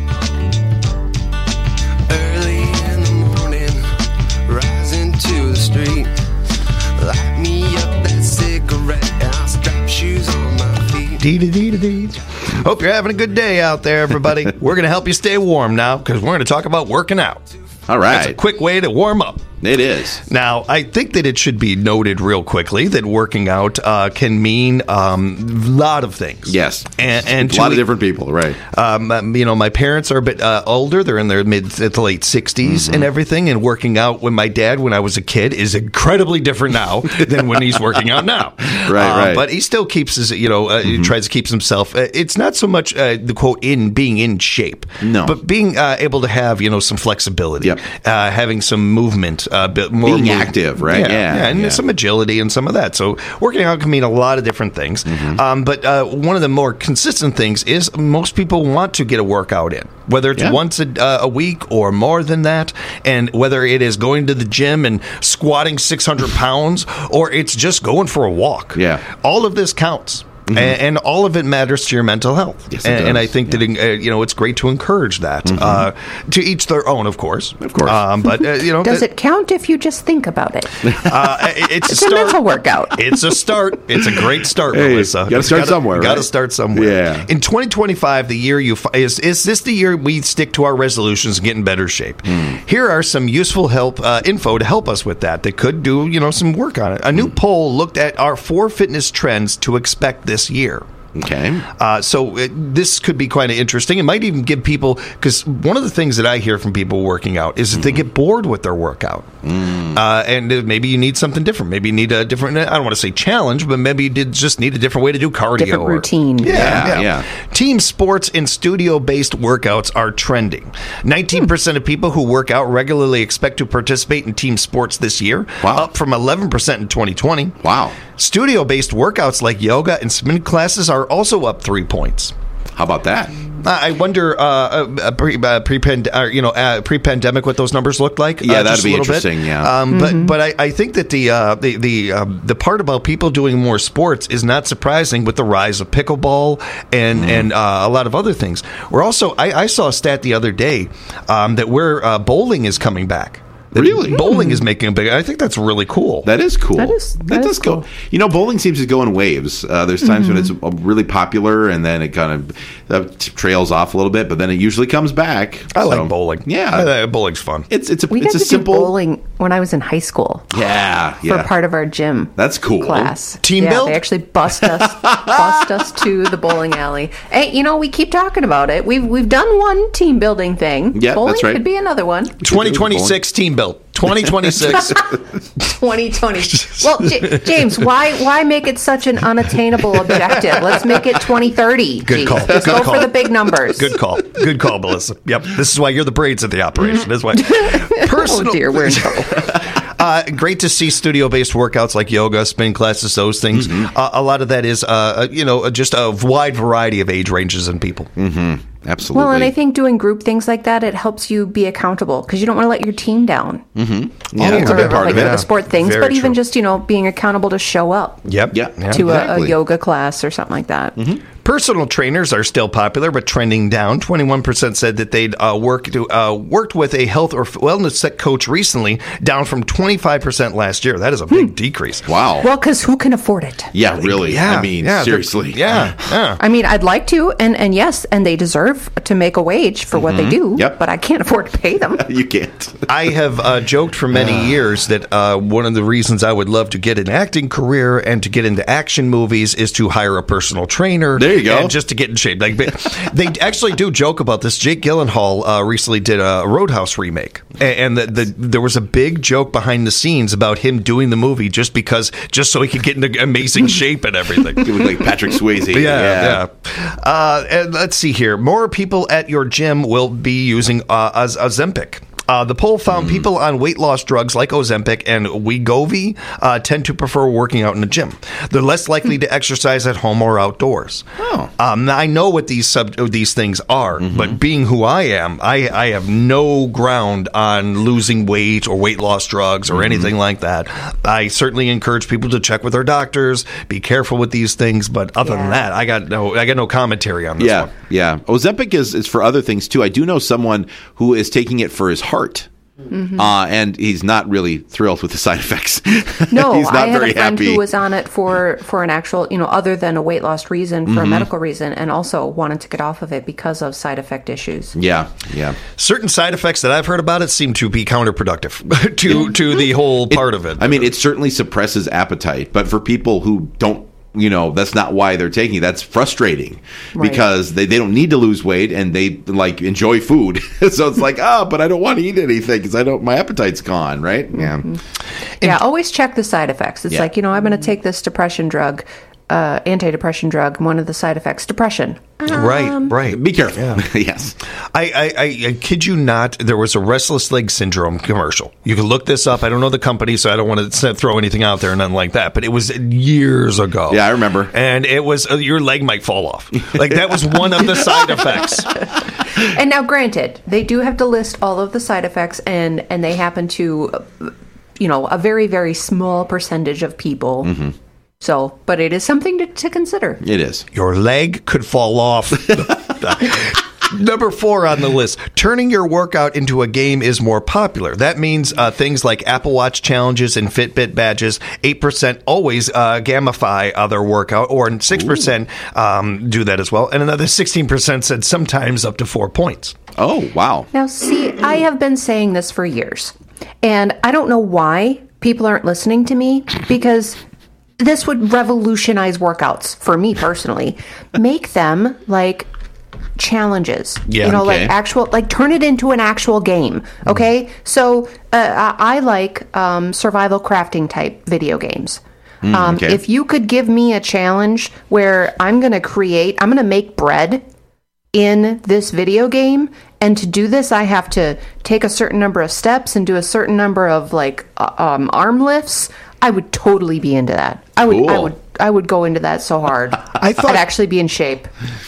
Early in the morning, rising to the street. Light me up that cigarette, and I'll strap shoes on my feet. Dee-dee-dee-dee-dee. Hope you're having a good day out there, everybody. We're going to help you stay warm now because we're going to talk about working out. All right. That's a quick way to warm up. It is. Now, I think that it should be noted real quickly that working out can mean a lot of things. Yes. And a lot of different people, right. My parents are a bit older. They're in their mid to late 60s and everything. And working out with my dad when I was a kid is incredibly different now than when he's working out now. Right. But he still keeps his, he tries to keep himself. It's not so much the quote in being in shape. No. But being able to have, some flexibility. Yep. Having some movement. Being active, right? Yeah, and some agility and some of that. So working out can mean a lot of different things. But one of the more consistent things is most people want to get a workout in, whether it's once a week or more than that, and whether it is going to the gym and squatting 600 pounds or it's just going for a walk. Yeah. All of this counts. And all of it matters to your mental health. Yes, it does. And I think that it's great to encourage that. To each their own, of course. Of course. But does it count if you just think about it? It's a mental workout. It's a start. It's a great start, Hey, Melissa. you gotta start somewhere, You got to right? start somewhere. Yeah. In 2025, the year is this the year we stick to our resolutions and get in better shape? Here are some useful info to help us with that could do some work on it. A new poll looked at our 4 fitness trends to expect this year. Okay. This could be quite interesting. It might even give people, because one of the things that I hear from people working out is that they get bored with their workout. And maybe you need something different. Maybe you need a different, I don't want to say challenge, but maybe you just need a different way to do cardio. Different routine. Yeah. Team sports and studio-based workouts are trending. 19% of people who work out regularly expect to participate in team sports this year, up from 11% in 2020. Wow. Studio-based workouts like yoga and spin classes are also up 3 points. How about that? I wonder pre-pandemic what those numbers looked like. Yeah, that'd be interesting. Yeah, but I think that the part about people doing more sports is not surprising with the rise of pickleball and a lot of other things. We're also I saw a stat the other day that where bowling is coming back. Really? Bowling is making a big... I think that's really cool. That is cool. That does cool. go. You know, bowling seems to go in waves. There's times when it's really popular, and then it kind of trails off a little bit, but then it usually comes back. I like bowling. Yeah. Bowling's fun. It's a We got to simple... do bowling when I was in high school. Yeah. For part of our gym. That's cool. Class. Team build? They actually bust us to the bowling alley. Hey, we keep talking about it. We've done one team building thing. Yeah, bowling that's right. could be another one. 2026 team build. 2026. 2020. Well, James, why make it such an unattainable objective? Let's make it 2030. Good call. Let's go for the big numbers. Good call, Melissa. Yep. This is why you're the brains of the operation. That's why. Oh dear, we're in trouble. Great to see studio-based workouts like yoga, spin classes, those things. A lot of that is, just a wide variety of age ranges and people. Absolutely. Well, and I think doing group things like that, it helps you be accountable because you don't want to let your team down. Yeah, that's a big part like of it. the sport things, Very but even true. just being accountable to show up. Yep. To a yoga class or something like that. Personal trainers are still popular, but trending down. 21% said that they'd worked with a health or wellness coach recently, down from 25% last year. That is a big decrease. Wow. Well, because who can afford it? Yeah, really. Yeah, I mean, yeah, seriously. Yeah. I mean, I'd like to, and yes, and they deserve to make a wage for what they do. Yep. But I can't afford to pay them. You can't. I have joked for many years that one of the reasons I would love to get an acting career and to get into action movies is to hire a personal trainer. There you go. And just to get in shape. Like, they actually do joke about this. Jake Gyllenhaal recently did a Roadhouse remake, and there was a big joke behind the scenes about him doing the movie just so he could get into amazing shape and everything. It was like Patrick Swayze. Yeah. And let's see here. More people at your gym will be using Ozempic. The poll found people on weight loss drugs like Ozempic and Wegovy tend to prefer working out in the gym. They're less likely to exercise at home or outdoors. Now I know what these things are, but being who I am, I have no ground on losing weight or weight loss drugs or anything like that. I certainly encourage people to check with their doctors, be careful with these things, but other than that, I got no commentary on this one. Yeah. Ozempic is for other things too. I do know someone who is taking it for his heart. And he's not really thrilled with the side effects. No, he's not I had very a friend happy. who was on it for an actual, other than a weight loss reason, for a medical reason, and also wanted to get off of it because of side effect issues. Yeah. Certain side effects that I've heard about it seem to be counterproductive to the whole part of it. I mean, it certainly suppresses appetite, but for people who don't, that's not why they're taking it. That's frustrating because they don't need to lose weight and they enjoy food. So it's like, but I don't want to eat anything because my appetite's gone, right? Yeah. Yeah, always check the side effects. It's like, I'm going to take this depression drug, antidepressant drug. One of the side effects, depression. Right. Be careful. Yes. I kid you not, there was a restless leg syndrome commercial. You can look this up. I don't know the company, so I don't want to throw anything out there, nothing like that. But it was years ago. Yeah, I remember. And it was, your leg might fall off. Like, that was one of the side effects. And now, granted, they do have to list all of the side effects, and they happen to, a very, very small percentage of people. So, but it is something to consider. It is. Your leg could fall off. Number 4 on the list, turning your workout into a game is more popular. That means things like Apple Watch challenges and Fitbit badges. 8% always gamify their workout, or 6% do that as well. And another 16% said sometimes up to 4 points. Oh, wow. Now, see, I have been saying this for years, and I don't know why people aren't listening to me, because this would revolutionize workouts for me personally. Make them like challenges, like actual, like turn it into an actual game. Okay. So I like survival crafting type video games. If you could give me a challenge where I'm going to make bread in this video game, and to do this I have to take a certain number of steps and do a certain number of like arm lifts, I would totally be into that. I would go into that so hard. I'd actually be in shape.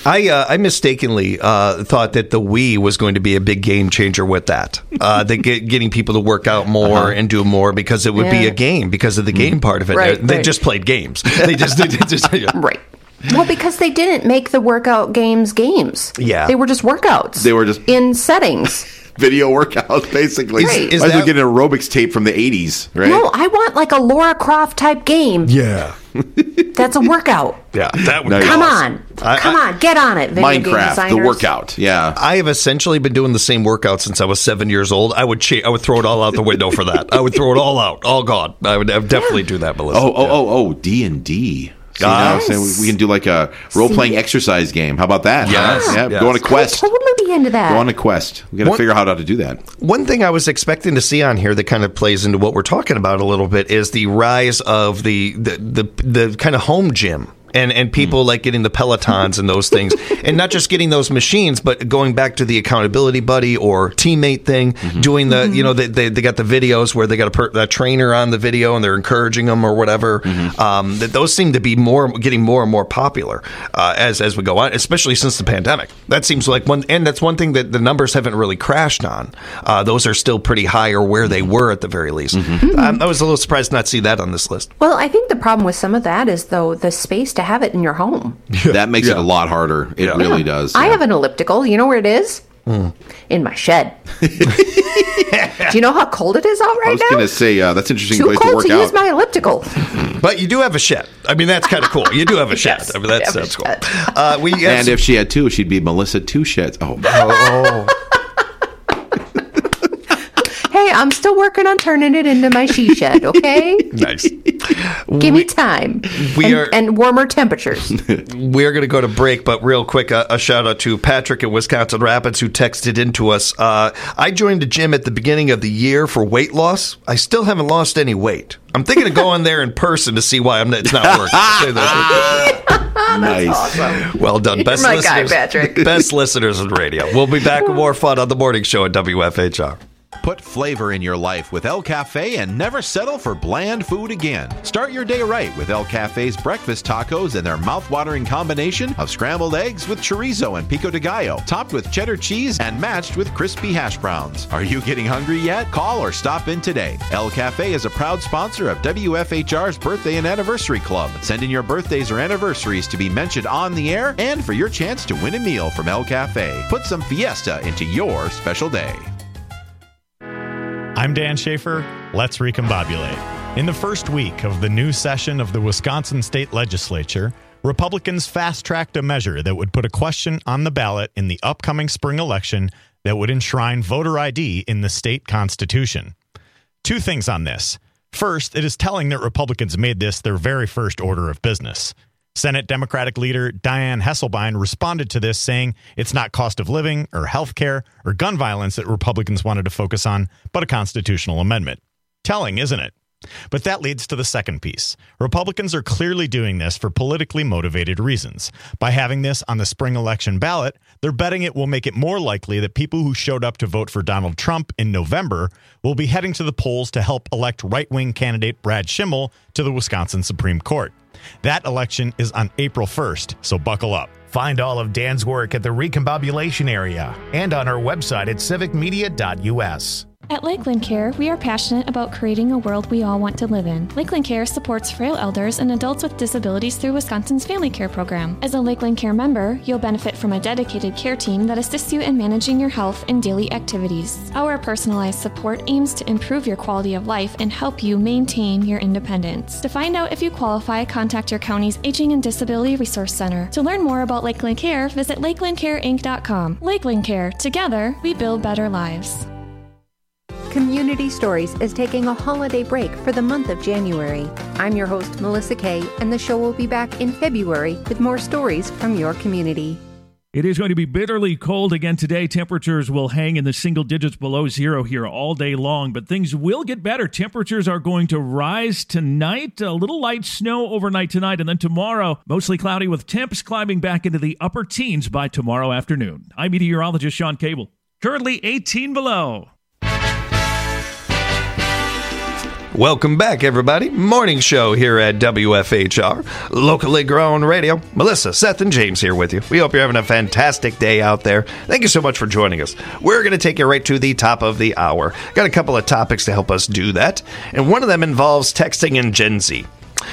I mistakenly thought that the Wii was going to be a big game changer with that. Getting people to work out more and do more because it would be a game because of the game part of it. They just played games. They just right. Well, because they didn't make the workout games. Yeah. They were just workouts. They were just in settings. Video workouts, basically. Right. Might as well get an aerobics tape from the 80s, right? No, I want like a Lara Croft type game. Yeah. That's a workout. Yeah, that would be Come awesome. on, get on it, video game Minecraft, designers. the workout. Yeah. I have essentially been doing the same workout since I was 7 years old. I would throw it all out the window for that. I would throw it all out. All gone. I would definitely do that, Melissa. D&D. See, now we can do like a role-playing exercise game. How about that? Yes. Yeah. Go on a quest. I would totally be into that. Go on a quest. We got to figure out how to do that. One thing I was expecting to see on here that kind of plays into what we're talking about a little bit is the rise of the kind of home gym. And people like getting the Pelotons and those things. And not just getting those machines, but going back to the accountability buddy or teammate thing, doing the, they got the videos where they got a trainer on the video and they're encouraging them or whatever. That those seem to be getting more and more popular as we go on, especially since the pandemic. That seems like that's one thing that the numbers haven't really crashed on. Those are still pretty high or where they were at the very least. I was a little surprised not to see that on this list. Well, I think the problem with some of that is, though, the space to have it in your home. That makes it a lot harder. It really does. I have an elliptical. You know where it is? In my shed. Do you know how cold it is out right now? I was going to say, that's an interesting Too place to cold work to out. use my elliptical. But you do have a shed. I mean, that's kind of cool. You do have a shed. Yes, I mean, that's cool. And if she had two, she'd be Melissa Two Sheds. Hey, I'm still working on turning it into my she shed, okay? Nice. Give me time. And warmer temperatures. We are going to go to break, but real quick, a shout out to Patrick in Wisconsin Rapids who texted into us. I joined a gym at the beginning of the year for weight loss. I still haven't lost any weight. I'm thinking of going there in person to see why it's not working. Nice. Awesome. Well done. Best You're my listeners, guy, Patrick. Best listeners in radio. We'll be back with more fun on the morning show at WFHR. Put flavor in your life with El Cafe and never settle for bland food again. Start your day right with El Cafe's breakfast tacos and their mouth-watering combination of scrambled eggs with chorizo and pico de gallo, topped with cheddar cheese and matched with crispy hash browns. Are you getting hungry yet? Call or stop in today. El Cafe is a proud sponsor of WFHR's Birthday and Anniversary Club. Send in your birthdays or anniversaries to be mentioned on the air and for your chance to win a meal from El Cafe. Put some fiesta into your special day. I'm Dan Schaefer. Let's recombobulate. In the first week of the new session of the Wisconsin State Legislature, Republicans fast-tracked a measure that would put a question on the ballot in the upcoming spring election that would enshrine voter ID in the state constitution. Two things on this. First, it is telling that Republicans made this their very first order of business. Senate Democratic leader Dianne Hesselbein responded to this saying it's not cost of living or health care or gun violence that Republicans wanted to focus on, but a constitutional amendment. Telling, isn't it? But that leads to the second piece. Republicans are clearly doing this for politically motivated reasons. By having this on the spring election ballot, they're betting it will make it more likely that people who showed up to vote for Donald Trump in November will be heading to the polls to help elect right-wing candidate Brad Schimmel to the Wisconsin Supreme Court. That election is on April 1st, so buckle up. Find all of Dan's work at the Recombobulation area and on our website at civicmedia.us. At Lakeland Care, we are passionate about creating a world we all want to live in. Lakeland Care supports frail elders and adults with disabilities through Wisconsin's Family Care program. As a Lakeland Care member, you'll benefit from a dedicated care team that assists you in managing your health and daily activities. Our personalized support aims to improve your quality of life and help you maintain your independence. To find out if you qualify, contact your county's Aging and Disability Resource Center. To learn more about Lakeland Care, visit lakelandcareinc.com. Lakeland Care. Together, we build better lives. Community Stories is taking a holiday break for the month of January. I'm your host, Melissa Kay, and the show will be back in February with more stories from your community. It is going to be bitterly cold again today. Temperatures will hang in the single digits below zero here all day long, but things will get better. Temperatures are going to rise tonight. A little light snow overnight tonight, and then tomorrow, mostly cloudy with temps climbing back into the upper teens by tomorrow afternoon. I'm meteorologist Sean Cable. Currently 18 below. Welcome back, everybody. Morning show here at WFHR, locally grown radio. Melissa, Seth, and James here with you. We hope you're having a fantastic day out there. Thank you so much for joining us. We're going to take you right to the top of the hour. Got a couple of topics to help us do that, and one of them involves texting and Gen Z.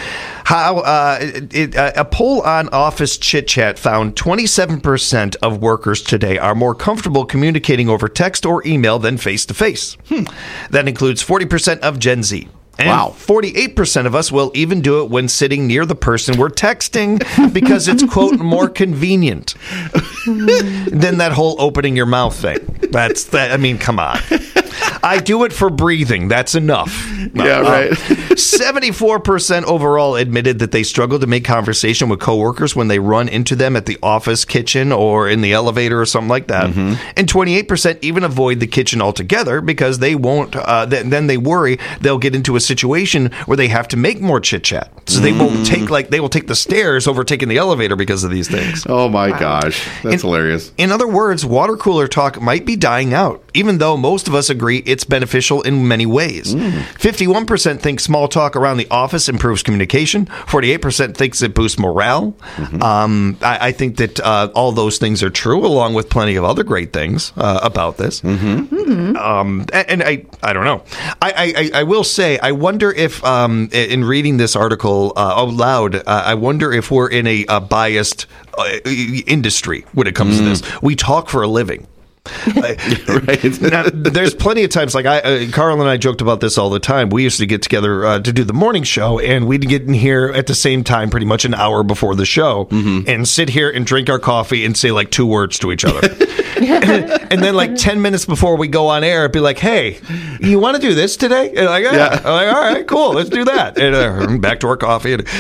A poll on Office Chit Chat found 27% of workers today are more comfortable communicating over text or email than face-to-face. That includes 40% of Gen Z. And 48% of us will even do it when sitting near the person we're texting because it's, quote, more convenient than that whole opening your mouth thing. That's that. I mean, come on. I do it for breathing. That's enough. Yeah, right. 74% overall admitted that they struggle to make conversation with coworkers when they run into them at the office kitchen or in the elevator or something like that. And 28% even avoid the kitchen altogether because they won't. Then they worry they'll get into a situation where they have to make more chit chat. So they won't they will take the stairs over taking the elevator because of these things. Oh my gosh, that's hilarious. In other words, water cooler talk might be dying out, even though most of us agree it's beneficial in many ways. 51% think small talk around the office improves communication. 48% thinks it boosts morale. I think that all those things are true, along with plenty of other great things about this. And I don't know. I will say, I wonder if, in reading this article out loud, I wonder if we're in a biased industry when it comes to this. We talk for a living. Now, there's plenty of times, like Carl and I joked about this all the time. We used to get together to do the morning show, and we'd get in here at the same time, pretty much an hour before the show, and sit here and drink our coffee and say like 2 words to each other. And then like 10 minutes before we go on air, it'd be like, hey, you want to do this today? And like, yeah. I'm like, all right, cool, let's do that. And back to our coffee. And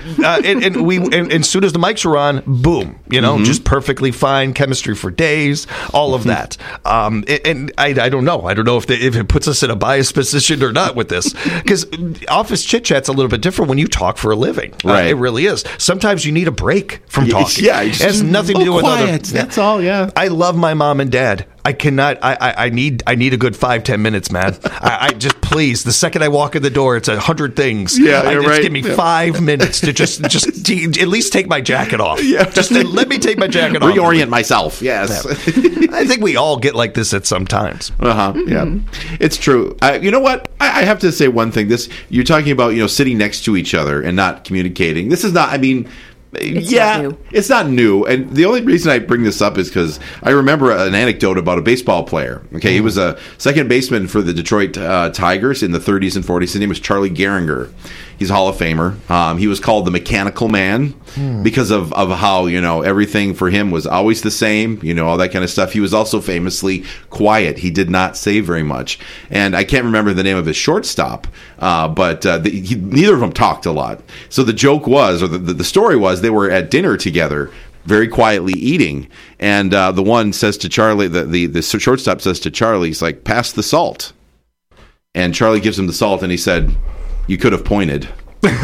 as soon as the mics are on, boom, just perfectly fine chemistry for days, all of that. And I don't know. I don't know if it puts us in a biased position or not with this, because office chit chat's a little bit different when you talk for a living. Right, it really is. Sometimes you need a break from talking. Yeah, it has nothing to do with quiet. That's all. Yeah, I love my mom and dad. I cannot. I need a good 5-10 minutes, man. I just please. The second I walk in the door, it's 100 things. Yeah, just give me 5 minutes to just at least take my jacket off. Yeah, just let me take my jacket off. Reorient myself. Yes, I think we all get like this at some times. Yeah, it's true. You know what? I have to say one thing. This you're talking about. Sitting next to each other and not communicating. This is not. I mean. It's not new. And the only reason I bring this up is because I remember an anecdote about a baseball player. Okay, he was a second baseman for the Detroit Tigers in the 30s and 40s. His name was Charlie Gehringer. He's a Hall of Famer. He was called the Mechanical Man because of how, everything for him was always the same, all that kind of stuff. He was also famously quiet. He did not say very much. And I can't remember the name of his shortstop, but neither of them talked a lot. So the joke was, or the story was, they were at dinner together, very quietly eating. And the one says to Charlie, the shortstop says to Charlie, he's like, pass the salt. And Charlie gives him the salt, and he said, you could have pointed. That's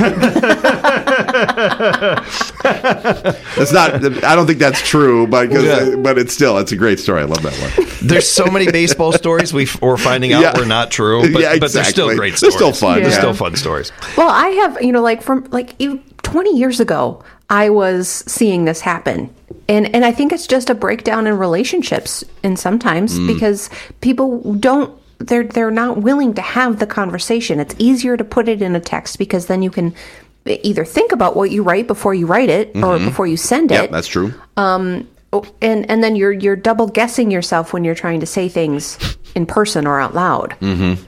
not. I don't think that's true, but it's a great story. I love that one. There's so many baseball stories we're finding out were not true, but, exactly. But they're still great stories. They're still fun. They're still fun stories. Well, I have, from 20 years ago, I was seeing this happen. And I think it's just a breakdown in relationships, and sometimes because people don't. They're not willing to have the conversation. It's easier to put it in a text because then you can either think about what you write before you write it or before you send it. Yeah, that's true. And then you're double guessing yourself when you're trying to say things in person or out loud.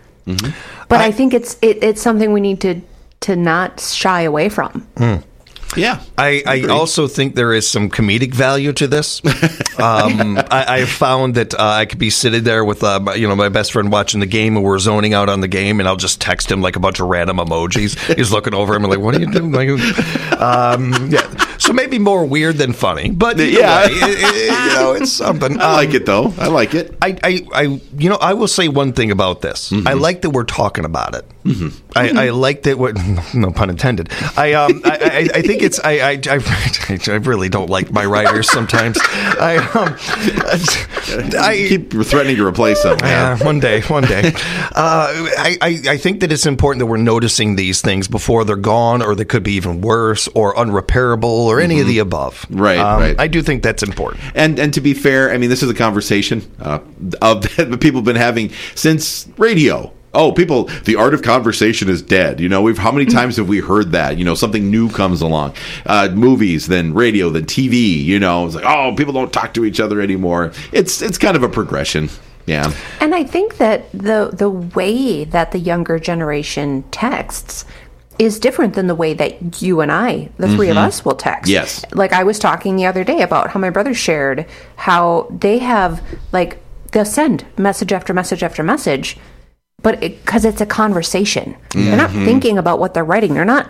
But I think it's something we need to not shy away from. Yeah. I also think there is some comedic value to this. I found that I could be sitting there with my best friend watching the game, and we're zoning out on the game, and I'll just text him like a bunch of random emojis. He's looking over him and like, what are you doing? Like, so maybe more weird than funny, but yeah, it's something. I like it though. I like it. I will say one thing about this. I like that we're talking about it. I like that. No pun intended. I think it's. I really don't like my writers sometimes. I keep threatening to replace them. One day. I think that it's important that we're noticing these things before they're gone, or they could be even worse, or unrepairable, or any of the above. Right. I do think that's important. And to be fair, I mean, this is a conversation that people have been having since radio. Oh, people, the art of conversation is dead. How many times have we heard that? Something new comes along. Movies, then radio, then TV, it's like, oh, people don't talk to each other anymore. It's kind of a progression. Yeah. And I think that the way that the younger generation texts is different than the way that you and I, the three of us, will text. Yes. Like I was talking the other day about how my brother shared how they have, they'll send message after message after message, but because it's a conversation. They're not thinking about what they're writing. They're not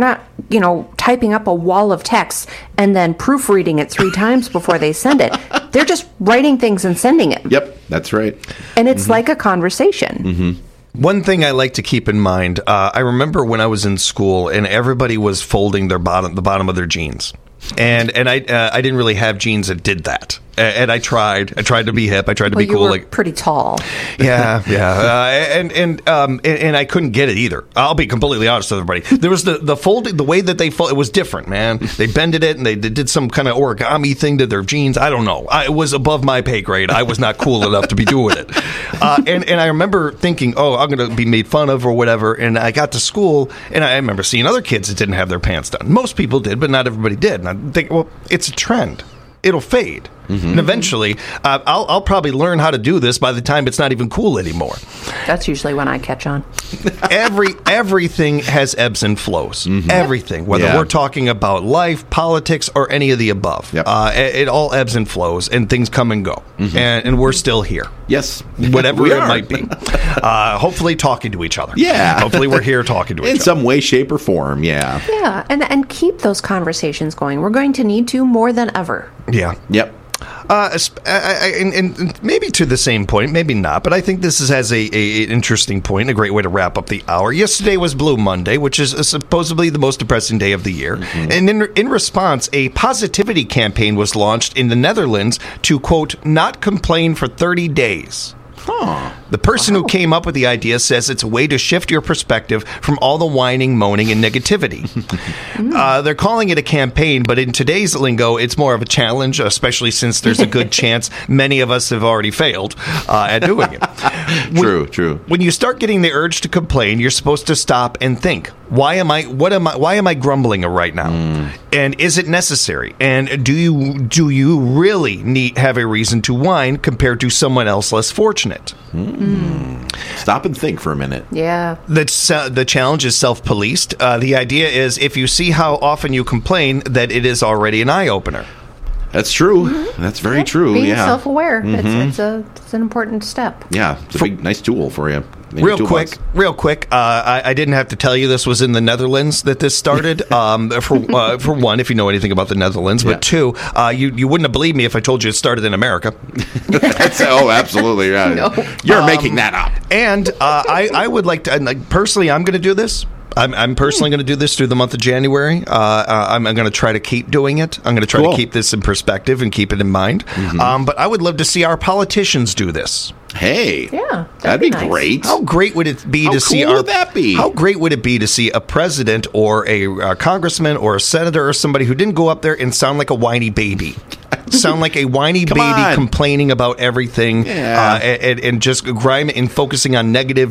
typing up a wall of text and then proofreading it 3 times before they send it. They're just writing things and sending it. Yep, that's right. And it's like a conversation. One thing I like to keep in mind, I remember when I was in school and everybody was folding the bottom of their jeans. And I didn't really have jeans that did that. And I tried to be hip. I tried to be cool. You were pretty tall. Yeah. And I couldn't get it either. I'll be completely honest with everybody. There was the folding, the way that they fold. It was different, man. They bended it and they did some kind of origami thing to their jeans. I don't know. It was above my pay grade. I was not cool enough to be doing it. And I remember thinking, oh, I'm going to be made fun of or whatever. And I got to school and I remember seeing other kids that didn't have their pants done. Most people did, but not everybody did. And I think, well, it's a trend. It'll fade. And eventually, I'll probably learn how to do this by the time it's not even cool anymore. That's usually when I catch on. Everything has ebbs and flows. Everything, whether we're talking about life, politics, or any of the above. It all ebbs and flows, and things come and go. And we're still here. Yes. Whatever it might be. Hopefully talking to each other. Yeah. Hopefully we're here talking to each other. In some way, shape, or form, yeah. Yeah, and keep those conversations going. We're going to need to more than ever. Yeah. Yep. And maybe to the same point, maybe not, but I think this has an interesting point, a great way to wrap up the hour. Yesterday was Blue Monday, which is supposedly the most depressing day of the year. And in response, a positivity campaign was launched in the Netherlands to, quote, not complain for 30 days. The person who came up with the idea says it's a way to shift your perspective from all the whining, moaning, and negativity. They're calling it a campaign, but in today's lingo, it's more of a challenge, especially since there's a good chance many of us have already failed at doing it. True. When you start getting the urge to complain, you're supposed to stop and think. Why am I grumbling right now? And is it necessary? And do you really have a reason to whine compared to someone else less fortunate? Stop and think for a minute. Yeah. The challenge is self-policed. The idea is if you see how often you complain, that it is already an eye-opener. That's true. That's very true. Being self-aware. It's an important step. Yeah, it's a nice tool for you. Real quick. I didn't have to tell you this was in the Netherlands that this started. For one, if you know anything about the Netherlands, but two, you wouldn't have believed me if I told you it started in America. Absolutely. Yeah. No. You're making that up. And I would like to personally. I'm going to do this. I'm personally going to do this through the month of January. I'm going to try to keep doing it. I'm going to try to keep this in perspective and keep it in mind. But I would love to see our politicians do this. Hey, yeah, that'd be nice. Great. How great would it be to see? How cool would that be? How great would it be to see a president or a congressman or a senator or somebody who didn't go up there and sound like a whiny baby? Sound like a whiny baby complaining about everything and just grinding and focusing on negative.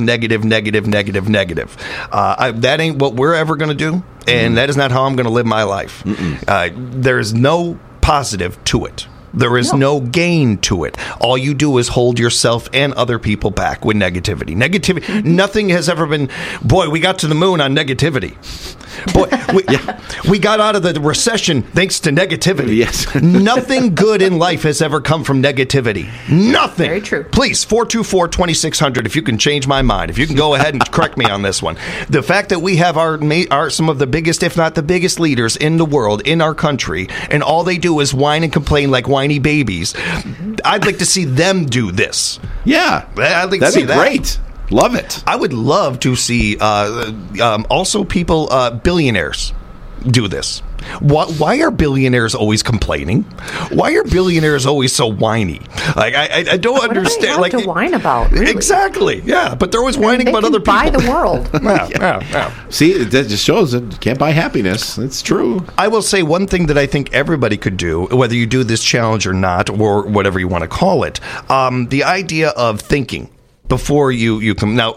That ain't what we're ever going to do, and that is not how I'm going to live my life. There is no positive to it. There is no gain to it. All you do is hold yourself and other people back with negativity. Nothing has ever been, boy, we got to the moon on negativity. Boy, we got out of the recession thanks to negativity. Yes. Nothing good in life has ever come from negativity. Nothing. Very true. Please, 424-2600, if you can change my mind. If you can go ahead and correct me on this one. The fact that we have our some of the biggest, if not the biggest leaders in the world, in our country, and all they do is whine and complain like whiny babies, I'd like to see them do this. Yeah. I'd like That'd to see be that. great. Love it. I would love to see also people, billionaires, do this. Why are billionaires always complaining? Why are billionaires always so whiny? Like I don't understand. What do they have to whine about? Really? Exactly. Yeah, but they're always whining about other people. Buy the world. Yeah. See, that just shows that you can't buy happiness. It's true. I will say one thing that I think everybody could do, whether you do this challenge or not, or whatever you want to call it, the idea of thinking before you come. Now,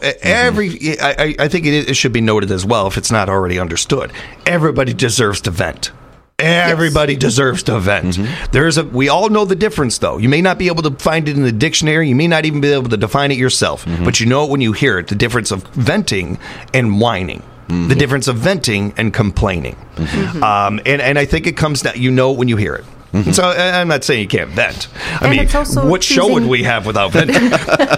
I think it should be noted as well, if it's not already understood, everybody deserves to vent. Everybody deserves to vent. We all know the difference, though. You may not be able to find it in the dictionary. You may not even be able to define it yourself. But you know it when you hear it, the difference of venting and whining. The difference of venting and complaining. And I think it comes down, you know when you hear it. So I'm not saying you can't vent. I mean, what show would we have without venting?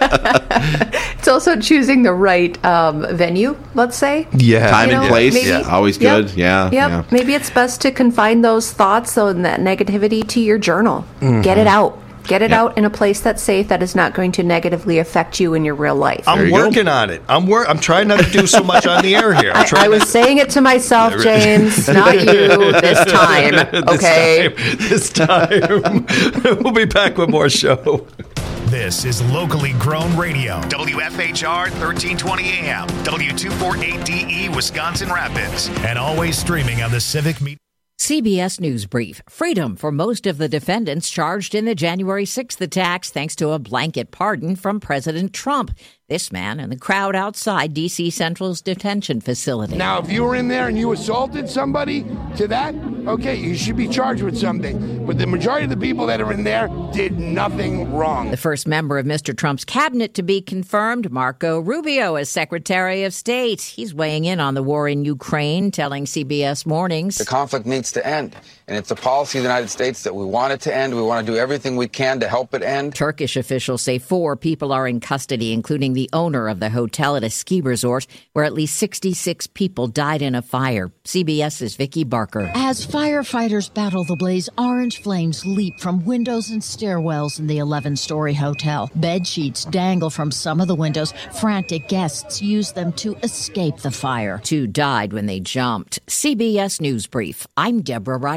It's also choosing the right venue, let's say. Yeah. Time and place. Maybe, always good. Yeah. Maybe it's best to confine those thoughts and that negativity to your journal. Get it out. Get it out in a place that's safe, that is not going to negatively affect you in your real life. I'm working on it. I'm trying not to do so much on the air here. I was saying it to myself, James, not you, this time. Okay? This time. We'll be back with more show. This is locally grown radio. WFHR 1320 AM, W248DE, Wisconsin Rapids, and always streaming on the Civic Media. CBS News Brief. Freedom for most of the defendants charged in the January 6th attacks thanks to a blanket pardon from President Trump. This man and the crowd outside D.C. Central's detention facility. Now, if you were in there and you assaulted somebody to that, okay, you should be charged with something. But the majority of the people that are in there did nothing wrong. The first member of Mr. Trump's cabinet to be confirmed, Marco Rubio, as Secretary of State. He's weighing in on the war in Ukraine, telling CBS Mornings. The conflict needs to end. And it's a policy of the United States that we want it to end. We want to do everything we can to help it end. Turkish officials say 4 people are in custody, including the owner of the hotel at a ski resort where at least 66 people died in a fire. CBS's Vicki Barker. As firefighters battle the blaze, orange flames leap from windows and stairwells in the 11-story hotel. Bed sheets dangle from some of the windows. Frantic guests use them to escape the fire. 2 died when they jumped. CBS News Brief. I'm Deborah Wright.